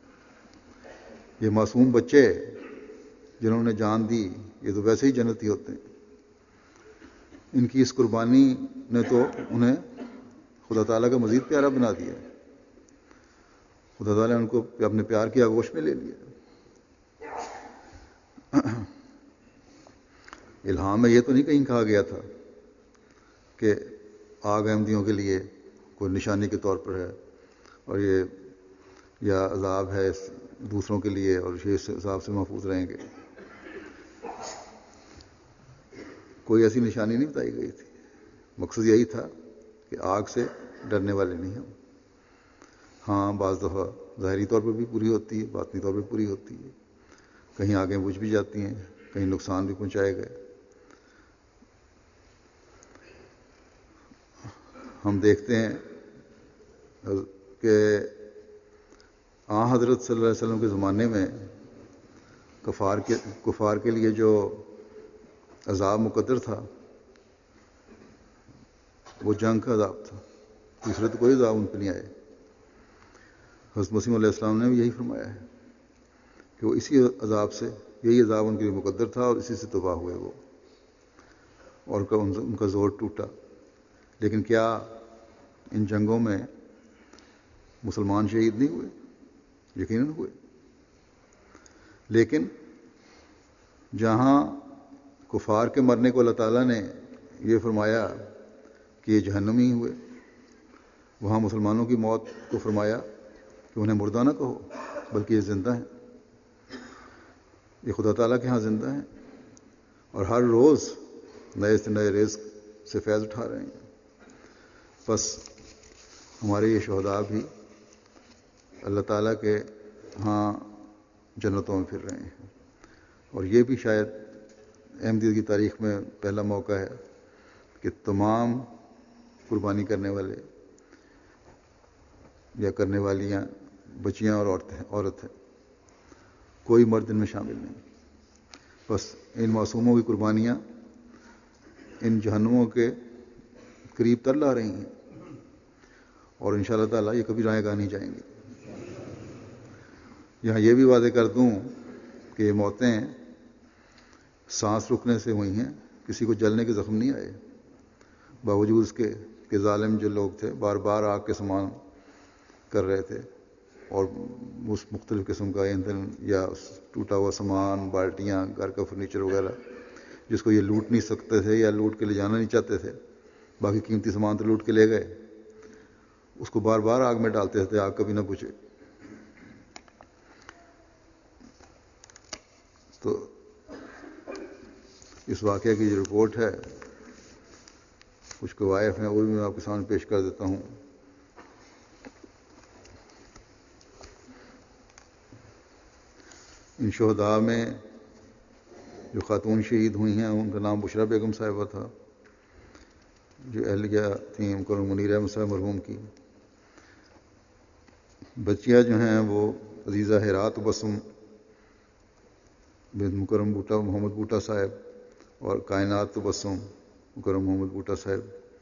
یہ معصوم بچے جنہوں نے جان دی یہ تو ویسے ہی جنتی ہوتے ہیں. ان کی اس قربانی نے تو انہیں خدا تعالیٰ کا مزید پیارا بنا دیا. خدا تعالیٰ نے ان کو اپنے پیار کی آغوش میں لے لیا. الہام میں یہ تو نہیں کہیں کہا گیا تھا کہ آگ احمدیوں کے لیے کوئی نشانی کے طور پر ہے اور یہ یا عذاب ہے دوسروں کے لیے اور یہ اس عذاب سے محفوظ رہیں گے. کوئی ایسی نشانی نہیں بتائی گئی تھی. مقصد یہی تھا کہ آگ سے ڈرنے والے نہیں ہم. ہاں بعض دفعہ ظاہری طور پر بھی پوری ہوتی ہے, باطنی طور پر پوری ہوتی ہے. کہیں آگیں بجھ بھی جاتی ہیں, کہیں نقصان بھی پہنچائے گئے. ہم دیکھتے ہیں کہ حضرت صلی اللہ علیہ وسلم کے زمانے میں کفار کے لیے جو عذاب مقدر تھا وہ جنگ کا عذاب تھا. دوسرے تو کوئی عذاب ان پہ نہیں آئے. حضرت مسیح علیہ السلام نے بھی یہی فرمایا ہے کہ وہ اسی عذاب سے, یہی عذاب ان کے لیے مقدر تھا اور اسی سے تباہ ہوئے وہ, اور ان کا زور ٹوٹا. لیکن کیا ان جنگوں میں مسلمان شہید نہیں ہوئے؟ یقیناً ہوئے. لیکن جہاں کفار کے مرنے کو اللہ تعالیٰ نے یہ فرمایا کہ یہ جہنمی ہوئے, وہاں مسلمانوں کی موت کو فرمایا کہ انہیں مردہ نہ کہو بلکہ یہ زندہ ہیں. یہ خدا تعالیٰ کے ہاں زندہ ہیں اور ہر روز نئے سے نئے رزق سے فیض اٹھا رہے ہیں. بس ہمارے یہ شہداء بھی اللہ تعالیٰ کے ہاں جنتوں میں پھر رہے ہیں. اور یہ بھی شاید احمدیت کی تاریخ میں پہلا موقع ہے کہ تمام قربانی کرنے والے یا کرنے والیاں بچیاں اور عورت ہیں, کوئی مرد ان میں شامل نہیں. بس ان معصوموں کی قربانیاں ان جہنموں کے قریب تر لا رہی ہیں اور ان شاء اللہ تعالیٰ یہ کبھی رائے گاہ نہیں جائیں گے. یہاں یہ بھی واضح کر دوں کہ یہ موتیں سانس رکنے سے ہوئی ہیں, کسی کو جلنے کے زخم نہیں آئے, باوجود اس کے کہ ظالم جو لوگ تھے بار بار آگ کے سامان کر رہے تھے اور مختلف قسم کا ایندھن یا ٹوٹا ہوا سامان, بالٹیاں, گھر کا فرنیچر وغیرہ جس کو یہ لوٹ نہیں سکتے تھے یا لوٹ کے لے جانا نہیں چاہتے تھے, باقی قیمتی سامان تو لوٹ کے لے گئے, اس کو بار بار آگ میں ڈالتے تھے, آگ کبھی نہ بجھے. تو اس واقعے کی جو رپورٹ ہے کچھ قوائف ہیں وہ بھی میں آپ کے سامنے پیش کر دیتا ہوں. ان شہداء میں جو خاتون شہید ہوئی ہیں ان کا نام بشرا بیگم صاحبہ تھا جو اہلیہ تھیں مکرم منیر احمد صاحب مرحوم کی. بچیاں جو ہیں وہ عزیزہ ہیرات بسم بنت مکرم بوٹا محمد بوٹا صاحب اور کائنات تبسم مکرم محمد بوٹا صاحب.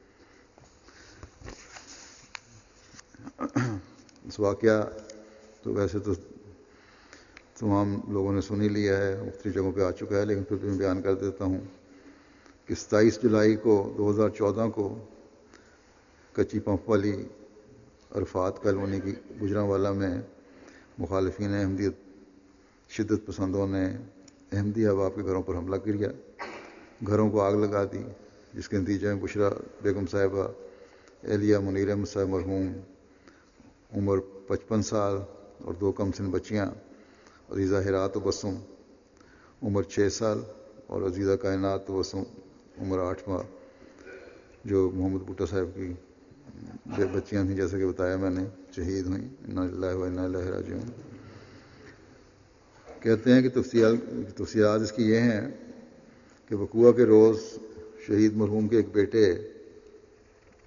اس واقعہ تو ویسے تو تمام لوگوں نے سن ہی لیا ہے, مختلف جگہوں پہ آ چکا ہے, لیکن پھر بھی میں بیان کر دیتا ہوں کہ 27 جولائی کو 2014 کو کچی پمپ والی عرفات کالونی کی گجرانوالہ میں مخالفین احمدیت شدت پسندوں نے احمدی احباب کے گھروں پر حملہ کیا, گھروں کو آگ لگا دی, جس کے نتیجے میں بشرا بیگم صاحبہ, اہلیہ منیر احمد صاحب مرحوم عمر 55 سال اور 2 کم سن بچیاں عزیزہ ہیرات تبسم عمر 6 سال اور عزیزہ کائنات تبسم عمر 8 ماہ جو محمد بوٹا صاحب کی بچیاں تھیں جیسے کہ بتایا میں نے, شہید ہوئیں. انا للہ و انا الیہ راجعون. کہتے ہیں کہ تفصیلات اس کی یہ ہیں کہ وقوعہ کے روز شہید مرحوم کے ایک بیٹے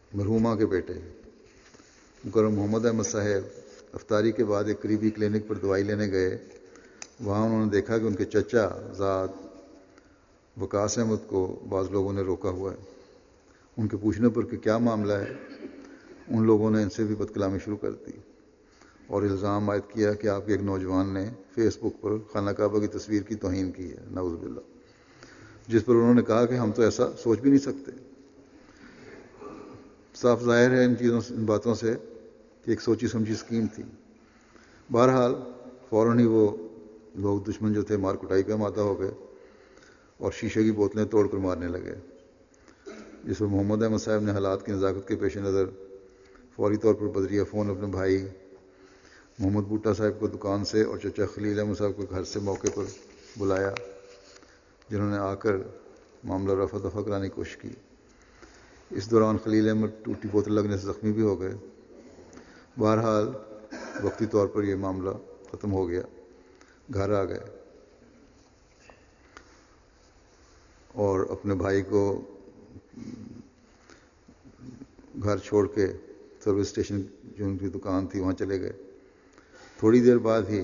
مرحومہ کے بیٹے مکرم محمد احمد صاحب افطاری کے بعد ایک قریبی کلینک پر دوائی لینے گئے. وہاں انہوں نے دیکھا کہ ان کے چچا زاد وقاص احمد کو بعض لوگوں نے روکا ہوا ہے. ان کے پوچھنے پر کہ کیا معاملہ ہے، ان لوگوں نے ان سے بھی بدکلامی شروع کر دی اور الزام عائد کیا کہ آپ کے ایک نوجوان نے فیس بک پر خانہ کعبہ کی تصویر کی توہین کی ہے، نعوذ باللہ. جس پر انہوں نے کہا کہ ہم تو ایسا سوچ بھی نہیں سکتے. صاف ظاہر ہے ان باتوں سے کہ ایک سوچی سمجھی اسکیم تھی. بہرحال فوراً ہی وہ لوگ دشمن جو تھے مار کٹائی پہ آمادہ ہو گئے اور شیشے کی بوتلیں توڑ کر مارنے لگے. جس پر محمد احمد صاحب نے حالات کی نزاکت کے پیش نظر فوری طور پر بذریعہ فون اپنے بھائی محمد بوٹا صاحب کو دکان سے اور چچا خلیل احمد صاحب کو گھر سے موقع پر بلایا، جنہوں نے آ کر معاملہ رفع دفع کرانے کی کوشش کی. اس دوران خلیل احمد ٹوٹی بوتل لگنے سے زخمی بھی ہو گئے. بہرحال وقتی طور پر یہ معاملہ ختم ہو گیا. گھر آ گئے اور اپنے بھائی کو گھر چھوڑ کے سروس اسٹیشن جو ان کی دکان تھی وہاں چلے گئے. تھوڑی دیر بعد ہی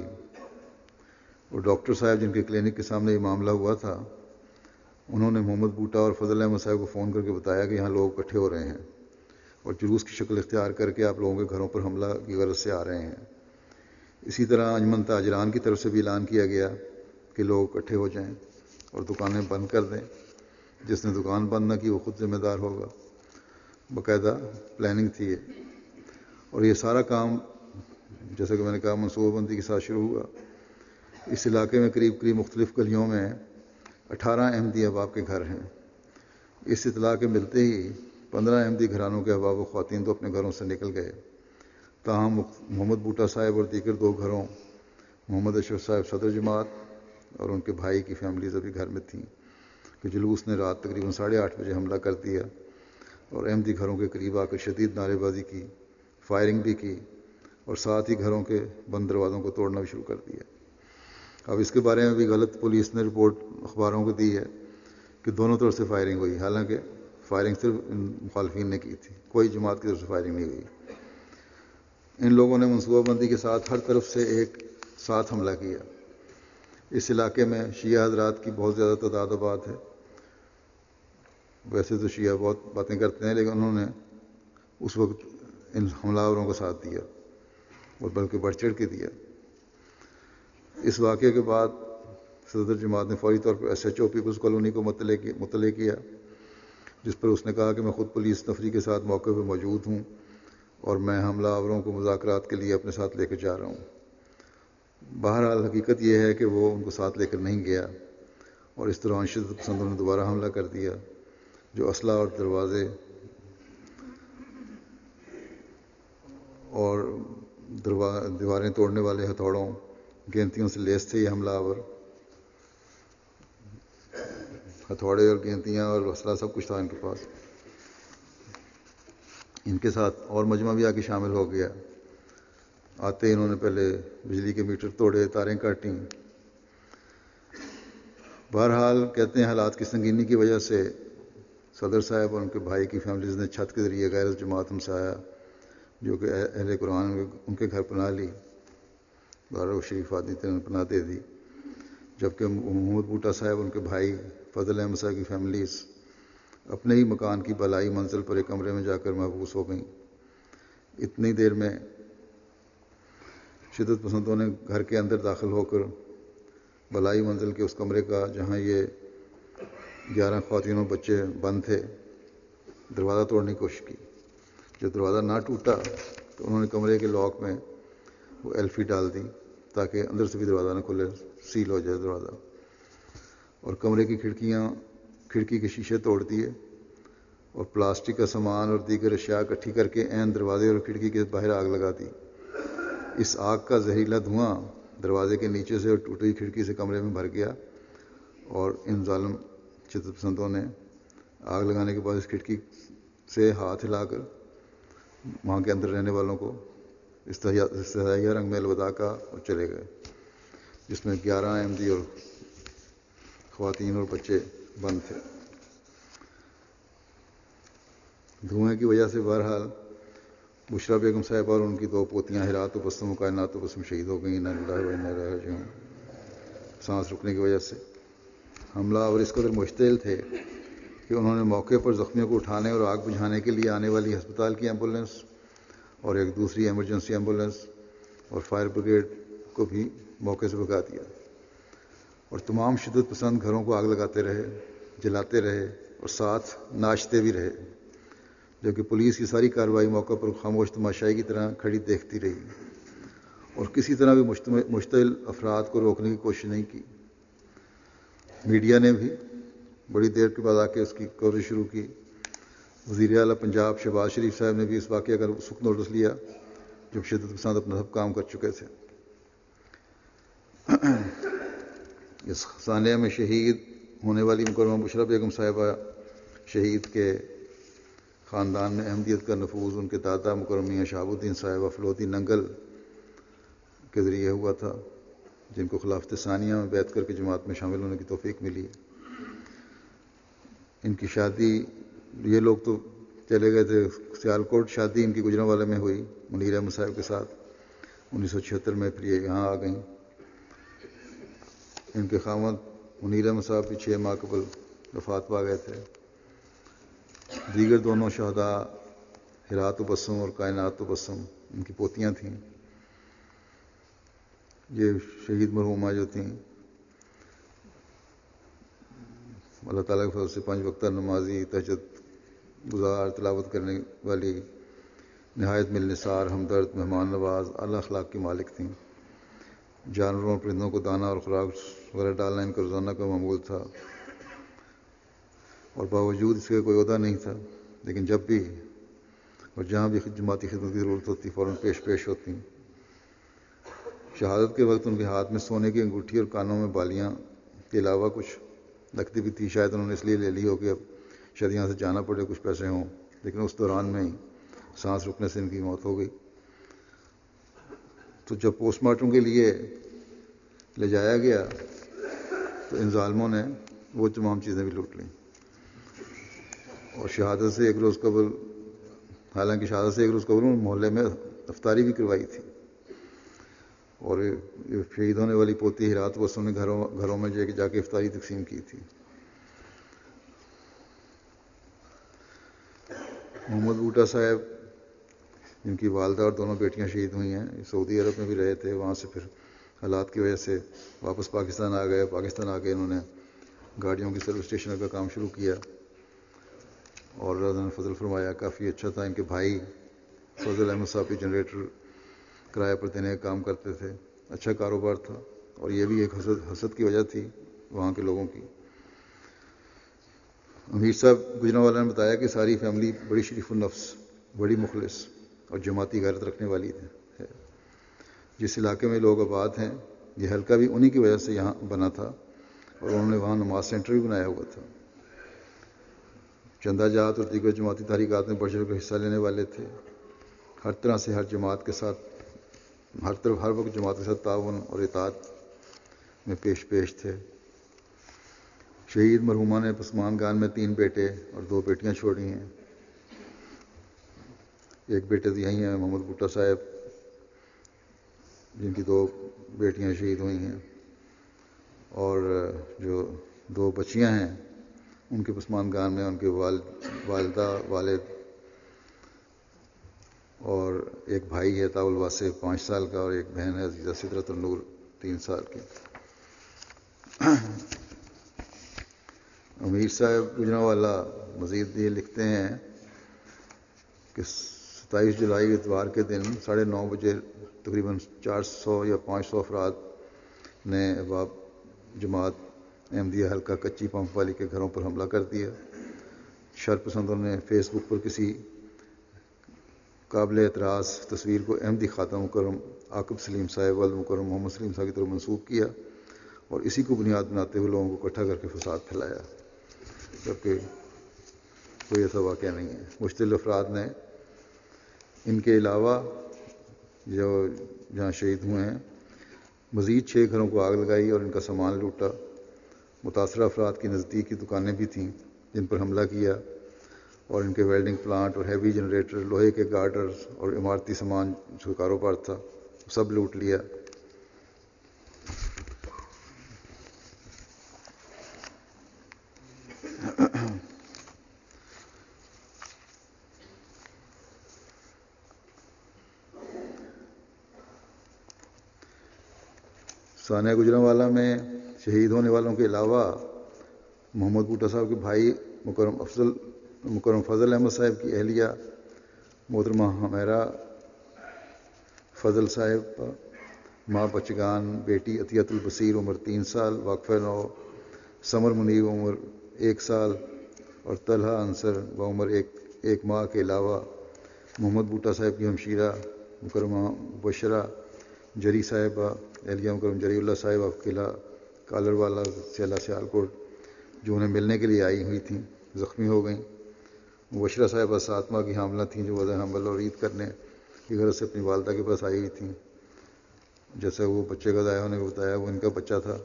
وہ ڈاکٹر صاحب جن کے کلینک کے سامنے یہ معاملہ ہوا تھا، انہوں نے محمد بوٹا اور فضل احمد صاحب کو فون کر کے بتایا کہ یہاں لوگ اکٹھے ہو رہے ہیں اور جلوس کی شکل اختیار کر کے آپ لوگوں کے گھروں پر حملہ کی غرض سے آ رہے ہیں. اسی طرح انجمن تاجران کی طرف سے بھی اعلان کیا گیا کہ لوگ اکٹھے ہو جائیں اور دکانیں بند کر دیں. جس نے دکان بند نہ کی وہ خود ذمہ دار ہوگا. باقاعدہ پلاننگ تھی یہ. اور یہ سارا کام جیسا کہ میں نے کہا منصوبہ بندی کے ساتھ شروع ہوا. اس علاقے میں قریب مختلف گلیوں میں 18 احمدی احباب کے گھر ہیں. اس اطلاع کے ملتے ہی 15 احمدی گھرانوں کے احباب و خواتین تو اپنے گھروں سے نکل گئے. تاہم محمد بوٹا صاحب اور دیگر 2 گھروں محمد اشرف صاحب صدر جماعت اور ان کے بھائی کی فیملیز ابھی گھر میں تھیں کہ جلوس نے رات تقریباً 8:30 بجے حملہ کر دیا اور احمدی گھروں کے قریب آ کر شدید نعرے بازی کی، فائرنگ بھی کی اور ساتھ ہی گھروں کے بند دروازوں کو توڑنا بھی شروع کر دیا. اب اس کے بارے میں بھی غلط پولیس نے رپورٹ اخباروں کو دی ہے کہ دونوں طرف سے فائرنگ ہوئی، حالانکہ فائرنگ صرف مخالفین نے کی تھی، کوئی جماعت کی طرف سے فائرنگ نہیں ہوئی. ان لوگوں نے منصوبہ بندی کے ساتھ ہر طرف سے ایک ساتھ حملہ کیا. اس علاقے میں شیعہ حضرات کی بہت زیادہ تعداد آباد ہے. ویسے تو شیعہ بہت باتیں کرتے ہیں، لیکن انہوں نے اس وقت ان حملہ آوروں کا ساتھ دیا اور بلکہ بڑھ چڑھ کے دیا. اس واقعے کے بعد صدر جماعت نے فوری طور پر SHO پیپلز کالونی کو مطلع کیا، جس پر اس نے کہا کہ میں خود پولیس نفری کے ساتھ موقع پر موجود ہوں اور میں حملہ آوروں کو مذاکرات کے لیے اپنے ساتھ لے کر جا رہا ہوں. بہرحال حقیقت یہ ہے کہ وہ ان کو ساتھ لے کر نہیں گیا اور اس دوران شدت پسندوں نے دوبارہ حملہ کر دیا، جو اسلحہ اور دروازے اور دیواریں توڑنے والے ہتھوڑوں گینتیوں سے لیس تھے. یہ حملہ آور ہتھوڑے اور گینتیاں اور اسلحہ سب کچھ تھا ان کے پاس. ان کے ساتھ اور مجمع بھی آ کے شامل ہو گیا. آتے ہی انہوں نے پہلے بجلی کے میٹر توڑے، تاریں کاٹیں. بہرحال کہتے ہیں حالات کی سنگینی کی وجہ سے صدر صاحب اور ان کے بھائی کی فیملیز نے چھت کے ذریعے غیر جماعت ہمسایہ جو کہ اہل قرآن ان کے گھر پناہ لی. دارو شریف آدمی نے پناہ دے دی، جبکہ محمد بوٹا صاحب اور ان کے بھائی فضل احمد صاحب کی فیملیز اپنے ہی مکان کی بالائی منزل پر ایک کمرے میں جا کر محبوس ہو گئیں. اتنی دیر میں شدت پسندوں نے گھر کے اندر داخل ہو کر بالائی منزل کے اس کمرے کا جہاں یہ 11 خواتینوں بچے بند تھے دروازہ توڑنے کی کوشش کی. جب دروازہ نہ ٹوٹا تو انہوں نے کمرے کے لاک میں وہ ایلفی ڈال دی تاکہ اندر سے بھی دروازہ نہ کھلے، سیل ہو جائے دروازہ. اور کمرے کی کھڑکی کے شیشے توڑ دیے اور پلاسٹک کا سامان اور دیگر اشیاء اکٹھی کر کے عین دروازے اور کھڑکی کے باہر آگ لگا دی. اس آگ کا زہریلا دھواں دروازے کے نیچے سے اور ٹوٹی کھڑکی سے کمرے میں بھر گیا اور ان ظالم شدت پسندوں نے آگ لگانے کے بعد اس کھڑکی سے ہاتھ ہلا کر وہاں کے اندر رہنے والوں کو استحیہ رنگ میں الوداع کہا اور چلے گئے، جس میں 11 احمدی اور خواتین اور بچے بند تھے. دھوئیں کی وجہ سے بہرحال بشرا بیگم صاحبہ اور ان کی 2 پوتیاں ہرات و بسم و کائنات و بسم شہید ہو گئیں، سانس رکنے کی وجہ سے۔ حملہ اور اس قدر مشتعل تھے کہ انہوں نے موقع پر زخمیوں کو اٹھانے اور آگ بجھانے کے لیے آنے والی ہسپتال کی ایمبولینس اور ایک دوسری ایمرجنسی ایمبولینس اور فائر بریگیڈ کو بھی موقع سے بھگا دیا، اور تمام شدت پسند گھروں کو آگ لگاتے رہے، جلاتے رہے اور ساتھ ناچتے بھی رہے، جبکہ پولیس کی ساری کارروائی موقع پر خاموش تماشائی کی طرح کھڑی دیکھتی رہی اور کسی طرح بھی مشتعل افراد کو روکنے کی کوشش نہیں کی۔ میڈیا نے بھی بڑی دیر کے بعد آ کے اس کی کوریج شروع کی۔ وزیر اعلیٰ پنجاب شہباز شریف صاحب نے بھی اس واقعے کا سخت نوٹس لیا جب شدت پسند اپنا سب کام کر چکے تھے۔ اس سانحہ میں شہید ہونے والی مکرمہ بشرا بیگم صاحبہ شہید کے خاندان میں احمدیت کا نفوذ ان کے دادا مکرم میاں شہاب الدین صاحبہ فلوتی ننگل کے ذریعے ہوا تھا، جن کو خلافت ثانیہ میں بیعت کر کے جماعت میں شامل ہونے کی توفیق ملی۔ ان کی شادی، یہ لوگ تو چلے گئے تھے سیالکوٹ، شادی ان کی گجرانوالہ میں ہوئی منیر احمد صاحب کے ساتھ 1976 میں، پھر یہ یہاں آ گئیں۔ ان کے خاوند منیر احمد صاحب بھی 6 ماہ قبل وفات پا گئے تھے۔ دیگر دونوں شہداء ہرات و بسم اور کائنات و بسم ان کی پوتیاں تھیں۔ یہ شہید مرحومہ جو تھیں اللہ تعالیٰ کے فضل سے 5 وقتہ نمازی، تہجد گزار، تلاوت کرنے والی، نہایت ملنسار، ہمدرد، مہمان نواز، اعلیٰ اخلاق کی مالک تھیں۔ جانوروں اور پرندوں کو دانہ اور خوراک وغیرہ ڈالنا ان کا روزانہ کا معمول تھا، اور باوجود اس کے کوئی عہدہ نہیں تھا، لیکن جب بھی اور جہاں بھی جماعتی خدمت کی ضرورت ہوتی فوراً پیش ہوتی۔ شہادت کے وقت ان کے ہاتھ میں سونے کی انگوٹھی اور کانوں میں بالیاں کے علاوہ کچھ لگتی بھی تھی، شاید انہوں نے اس لیے لے لی ہو کہ اب شاید یہاں سے جانا پڑے، کچھ پیسے ہوں، لیکن اس دوران میں ہی سانس رکنے سے ان کی موت ہو گئی۔ تو جب پوسٹ مارٹم کے لیے لے جایا گیا تو ان ظالموں نے وہ تمام چیزیں بھی لوٹ لیں، اور شہادت سے 1 روز قبل، حالانکہ شہادت سے 1 روز قبل محلے میں افطاری بھی کروائی تھی، اور شہید ہونے والی پوتی ہرات وسم نے گھروں میں جا کے افطاری تقسیم کی تھی۔ محمد بوٹا صاحب جن کی والدہ اور دونوں بیٹیاں شہید ہوئی ہیں، سعودی عرب میں بھی رہے تھے، وہاں سے پھر حالات کی وجہ سے واپس پاکستان آ گئے۔ پاکستان آ کے انہوں نے گاڑیوں کی سروس اسٹیشن کا کام شروع کیا، اور اللہ نے فضل فرمایا، کافی اچھا تھا۔ ان کے بھائی فضل احمد صاحب بھی جنریٹر کرایہ پر دینے کا کام کرتے تھے، اچھا کاروبار تھا، اور یہ بھی ایک حسد کی وجہ تھی وہاں کے لوگوں کی۔ امیر صاحب گجرانوالہ نے بتایا کہ ساری فیملی بڑی شریف النفس، بڑی مخلص اور جماعتی غیرت رکھنے والی ہے۔ جس علاقے میں لوگ آباد ہیں، یہ حلقہ بھی انہی کی وجہ سے یہاں بنا تھا، اور انہوں نے وہاں نماز سینٹر بھی بنایا ہوا تھا۔ چندہ جات اور دیگر جماعتی تحریکات میں بڑھ چڑھ کر حصہ لینے والے تھے، ہر طرح سے ہر جماعت کے ساتھ، ہر وقت جماعت کے ساتھ تعاون اور اطاعت میں پیش تھے۔ شہید مرحومہ نے پسمان گان میں 3 بیٹے اور 2 بیٹیاں چھوڑی ہیں۔ ایک بیٹے تو یہی ہیں محمد بوٹا صاحب، جن کی 2 بیٹیاں شہید ہوئی ہیں، اور جو 2 بچیاں ہیں ان کے پسمان گان میں ان کے والدہ، والد اور ایک بھائی ہے طاول واسع 5 سال کا، اور ایک بہن ہے عزیزہ سدرت النور 3 سال کی۔ امیر صاحب گجرانوالہ مزید یہ لکھتے ہیں کہ 27 جولائی اتوار کے دن 9:30 بجے تقریباً 400 یا 500 افراد نے احباب جماعت احمدیہ حلقہ کچی پمپ والی کے گھروں پر حملہ کر دیا۔ شر پسندوں نے فیس بک پر کسی قابل اعتراض تصویر کو احمدی خاتم مکرم عاقب سلیم صاحب والد مکرم محمد سلیم صاحب کی طرف منسوب کیا، اور اسی کو بنیاد بناتے ہوئے لوگوں کو اکٹھا کر کے فساد پھیلایا، جبکہ کوئی ایسا واقعہ نہیں ہے۔ مشتعل افراد نے ان کے علاوہ جو جہاں شہید ہوئے ہیں مزید 6 گھروں کو آگ لگائی اور ان کا سامان لوٹا۔ متاثرہ افراد کی نزدیک کی دکانیں بھی تھیں جن پر حملہ کیا، اور ان کے ویلڈنگ پلانٹ اور ہیوی جنریٹر، لوہے کے گارڈرز اور عمارتی سامان جو کاروبار تھا سب لوٹ لیا۔ سانحہ گجرانوالہ میں شہید ہونے والوں کے علاوہ محمد بوٹا صاحب کے بھائی مکرم فضل احمد صاحب کی اہلیہ محترمہ حمیرہ فضل صاحب، ماں بچگان بیٹی عطیت البصیر عمر 3 سال، واقفہ نو سمر منیب عمر 1 سال اور طلحہ انصر بعمر 1 ماہ کے علاوہ محمد بوٹا صاحب کی ہمشیرہ مکرمہ بشرا جری صاحبہ اہلیہ مکرم جری اللہ صاحبہ قلعہ کالر والا سیلا سیالکوٹ، جو انہیں ملنے کے لیے آئی ہوئی تھیں، زخمی ہو گئیں۔ بشرا صاحبہ 7 ماہ کی حاملہ تھیں، جو وضع حمل اور عید کرنے کی غرض سے اپنی والدہ کے پاس آئی ہوئی تھیں۔ جیسا وہ بچے کا ضائع ہونے کو بتایا، وہ ان کا بچہ تھا،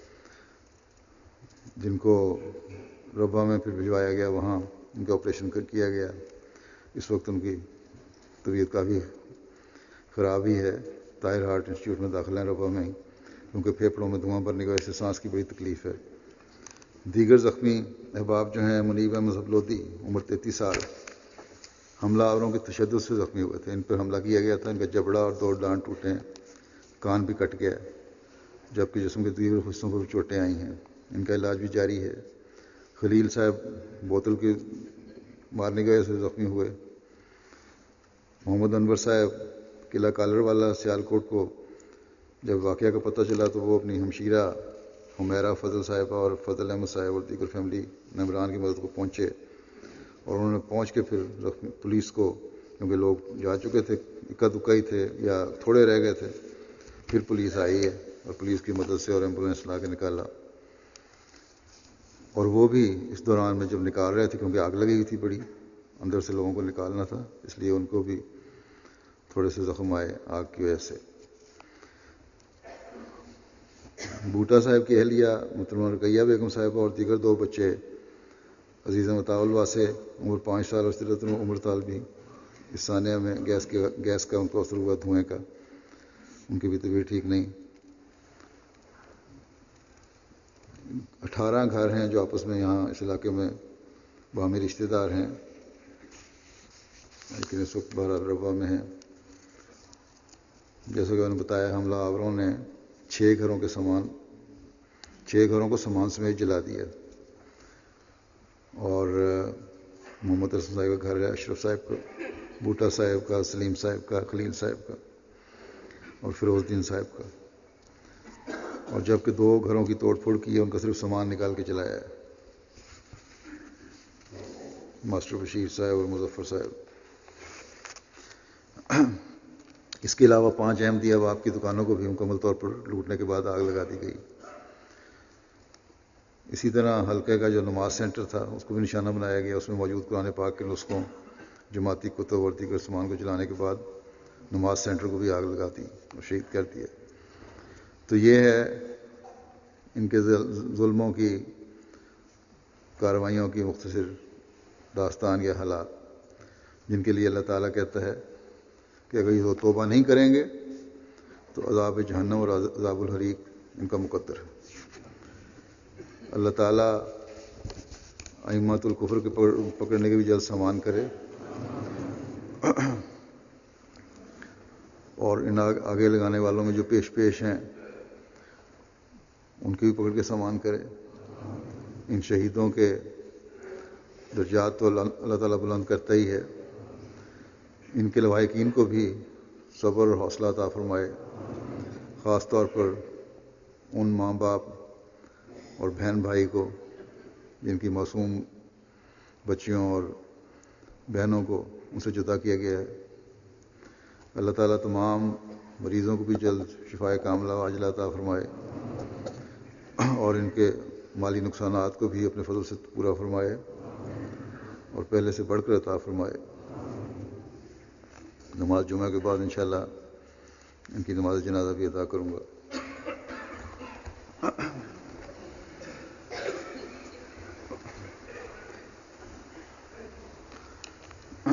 جن کو ربا میں پھر بھجوایا گیا، وہاں ان کا آپریشن کیا گیا۔ اس وقت ان کی طبیعت کافی خراب ہی ہے، طاہر ہارٹ انسٹیٹیوٹ میں داخل ہیں ربا میں ہی، کیونکہ پھیپھڑوں میں دھواں بھرنے کی وجہ سے سانس کی بڑی تکلیف ہے۔ دیگر زخمی احباب جو ہیں منیب احمد لودھی عمر 33 سال، حملہ آوروں کے تشدد سے زخمی ہوئے تھے، ان پر حملہ کیا گیا تھا، ان کا جبڑا اور 2 ڈانٹ ٹوٹے ہیں، کان بھی کٹ گیا ہے، جبکہ جسم کے دیگر حصوں پر بھی چوٹیں آئی ہیں، ان کا علاج بھی جاری ہے۔ خلیل صاحب بوتل کے مارنے کی وجہ سے زخمی ہوئے۔ محمد انور صاحب قلعہ کالر والا سیالکوٹ کو جب واقعہ کا پتہ چلا تو وہ اپنی ہمشیرہ حمیرہ فضل صاحبہ اور فضل احمد صاحب اور دیگر فیملی ممبران کی مدد کو پہنچے، اور انہوں نے پہنچ کے پھر پولیس کو، کیونکہ لوگ جا چکے تھے، اکا دکا ہی تھے یا تھوڑے رہ گئے تھے، پھر پولیس آئی ہے اور پولیس کی مدد سے اور ایمبولینس لا کے نکالا۔ اور وہ بھی اس دوران میں جب نکال رہے تھے، کیونکہ آگ لگی ہوئی تھی بڑی، اندر سے لوگوں کو نکالنا تھا، اس لیے ان کو بھی تھوڑے سے زخم آئے آگ کی وجہ سے۔ بوٹا صاحب کی اہلیہ محترمہ رقیہ بیگم صاحبہ اور دیگر 2 بچے عزیز مطاع الواسع عمر 5 سال اور سدرت عمر طالبی، اس سانحہ میں گیس کا ان کو اثر ہوا، دھوئیں کا، ان کی بھی طبیعت ٹھیک نہیں۔ 18 گھر ہیں جو آپس میں یہاں اس علاقے میں باہمی رشتہ دار ہیں، لیکن اس وقت بہرحال ربا میں ہیں۔ جیسا کہ میں نے بتایا، حملہ آوروں نے 6 گھروں کو سامان سمیت جلا دیا، اور محمد رسول صاحب کا گھر ہے، اشرف صاحب کا، بوٹا صاحب کا، سلیم صاحب کا، خلیل صاحب کا اور فیروز الدین صاحب کا، اور جبکہ 2 گھروں کی توڑ پھوڑ کی ہے، ان کا صرف سامان نکال کے چلایا ہے، ماسٹر بشیر صاحب اور مظفر صاحب۔ اس کے علاوہ 5 احمدی احباب کی دکانوں کو بھی مکمل طور پر لوٹنے کے بعد آگ لگا دی گئی۔ اسی طرح حلقے کا جو نماز سینٹر تھا اس کو بھی نشانہ بنایا گیا، اس میں موجود قرآن پاک کے نسخوں، جماعتی کتب اور دیگر سامان کو جلانے کے بعد نماز سینٹر کو بھی آگ لگا دی اور شہید کر دیا۔ تو یہ ہے ان کے ظلموں کی کارروائیوں کی مختصر داستان یا حالات، جن کے لیے اللہ تعالیٰ کہتا ہے کہ اگر یہ توبہ نہیں کریں گے تو عذاب جہنم اور عذاب الحریق ان کا مقدر ہے۔ اللہ تعالیٰ ائمۃ الکفر کے پکڑنے کے بھی جلد سامان کرے، اور ان آگے لگانے والوں میں جو پیش ہیں ان کی بھی پکڑ کے سامان کرے۔ ان شہیدوں کے درجات تو اللہ تعالیٰ بلند کرتا ہی ہے، ان کے لواحقین کو بھی صبر اور حوصلہ عطا فرمائے، خاص طور پر ان ماں باپ اور بہن بھائی کو جن کی معصوم بچیوں اور بہنوں کو ان سے جدا کیا گیا ہے۔ اللہ تعالیٰ تمام مریضوں کو بھی جلد شفائے کاملہ عاجلہ عطا فرمائے، اور ان کے مالی نقصانات کو بھی اپنے فضل سے پورا فرمائے اور پہلے سے بڑھ کر عطا فرمائے۔ نماز جمعہ کے بعد انشاءاللہ ان کی نماز جنازہ بھی ادا کروں گا۔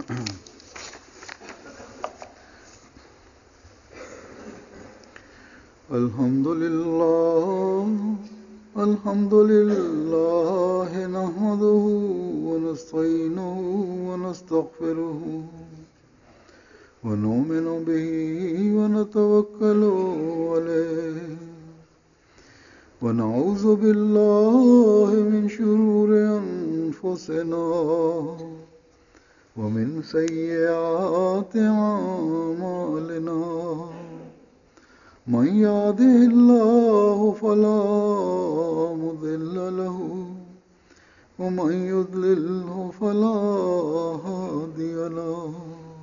الحمد لله نحمده ونستعينه ونستغفره ونؤمن به ونتوكل عليه ونعوذ بالله من شرور أنفسنا ومن سيئات أعمالنا من يهده الله فلا مضل له ومن يضلله فلا هادي له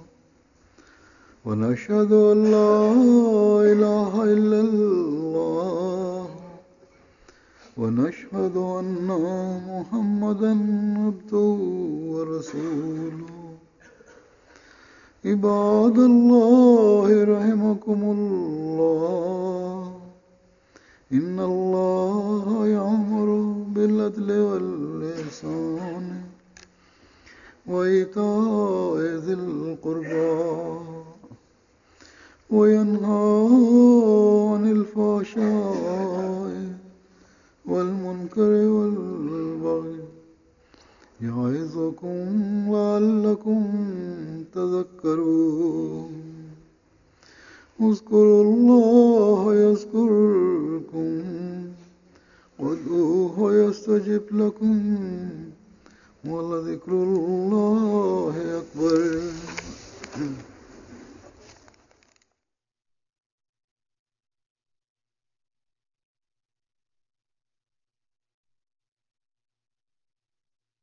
ونشهد أن لا إله إلا الله ونشهد أن محمدا عبده ورسوله عباد الله رحمكم الله إن الله يأمر بالعدل والإحسان وإيتاء ذي القربى وينهى عن الفحشاء والمنكر والبغي يعظكم لعلكم تذكرون اذكروا الله يذكركم وادعوه يستجب لكم ولذكر الله أكبر.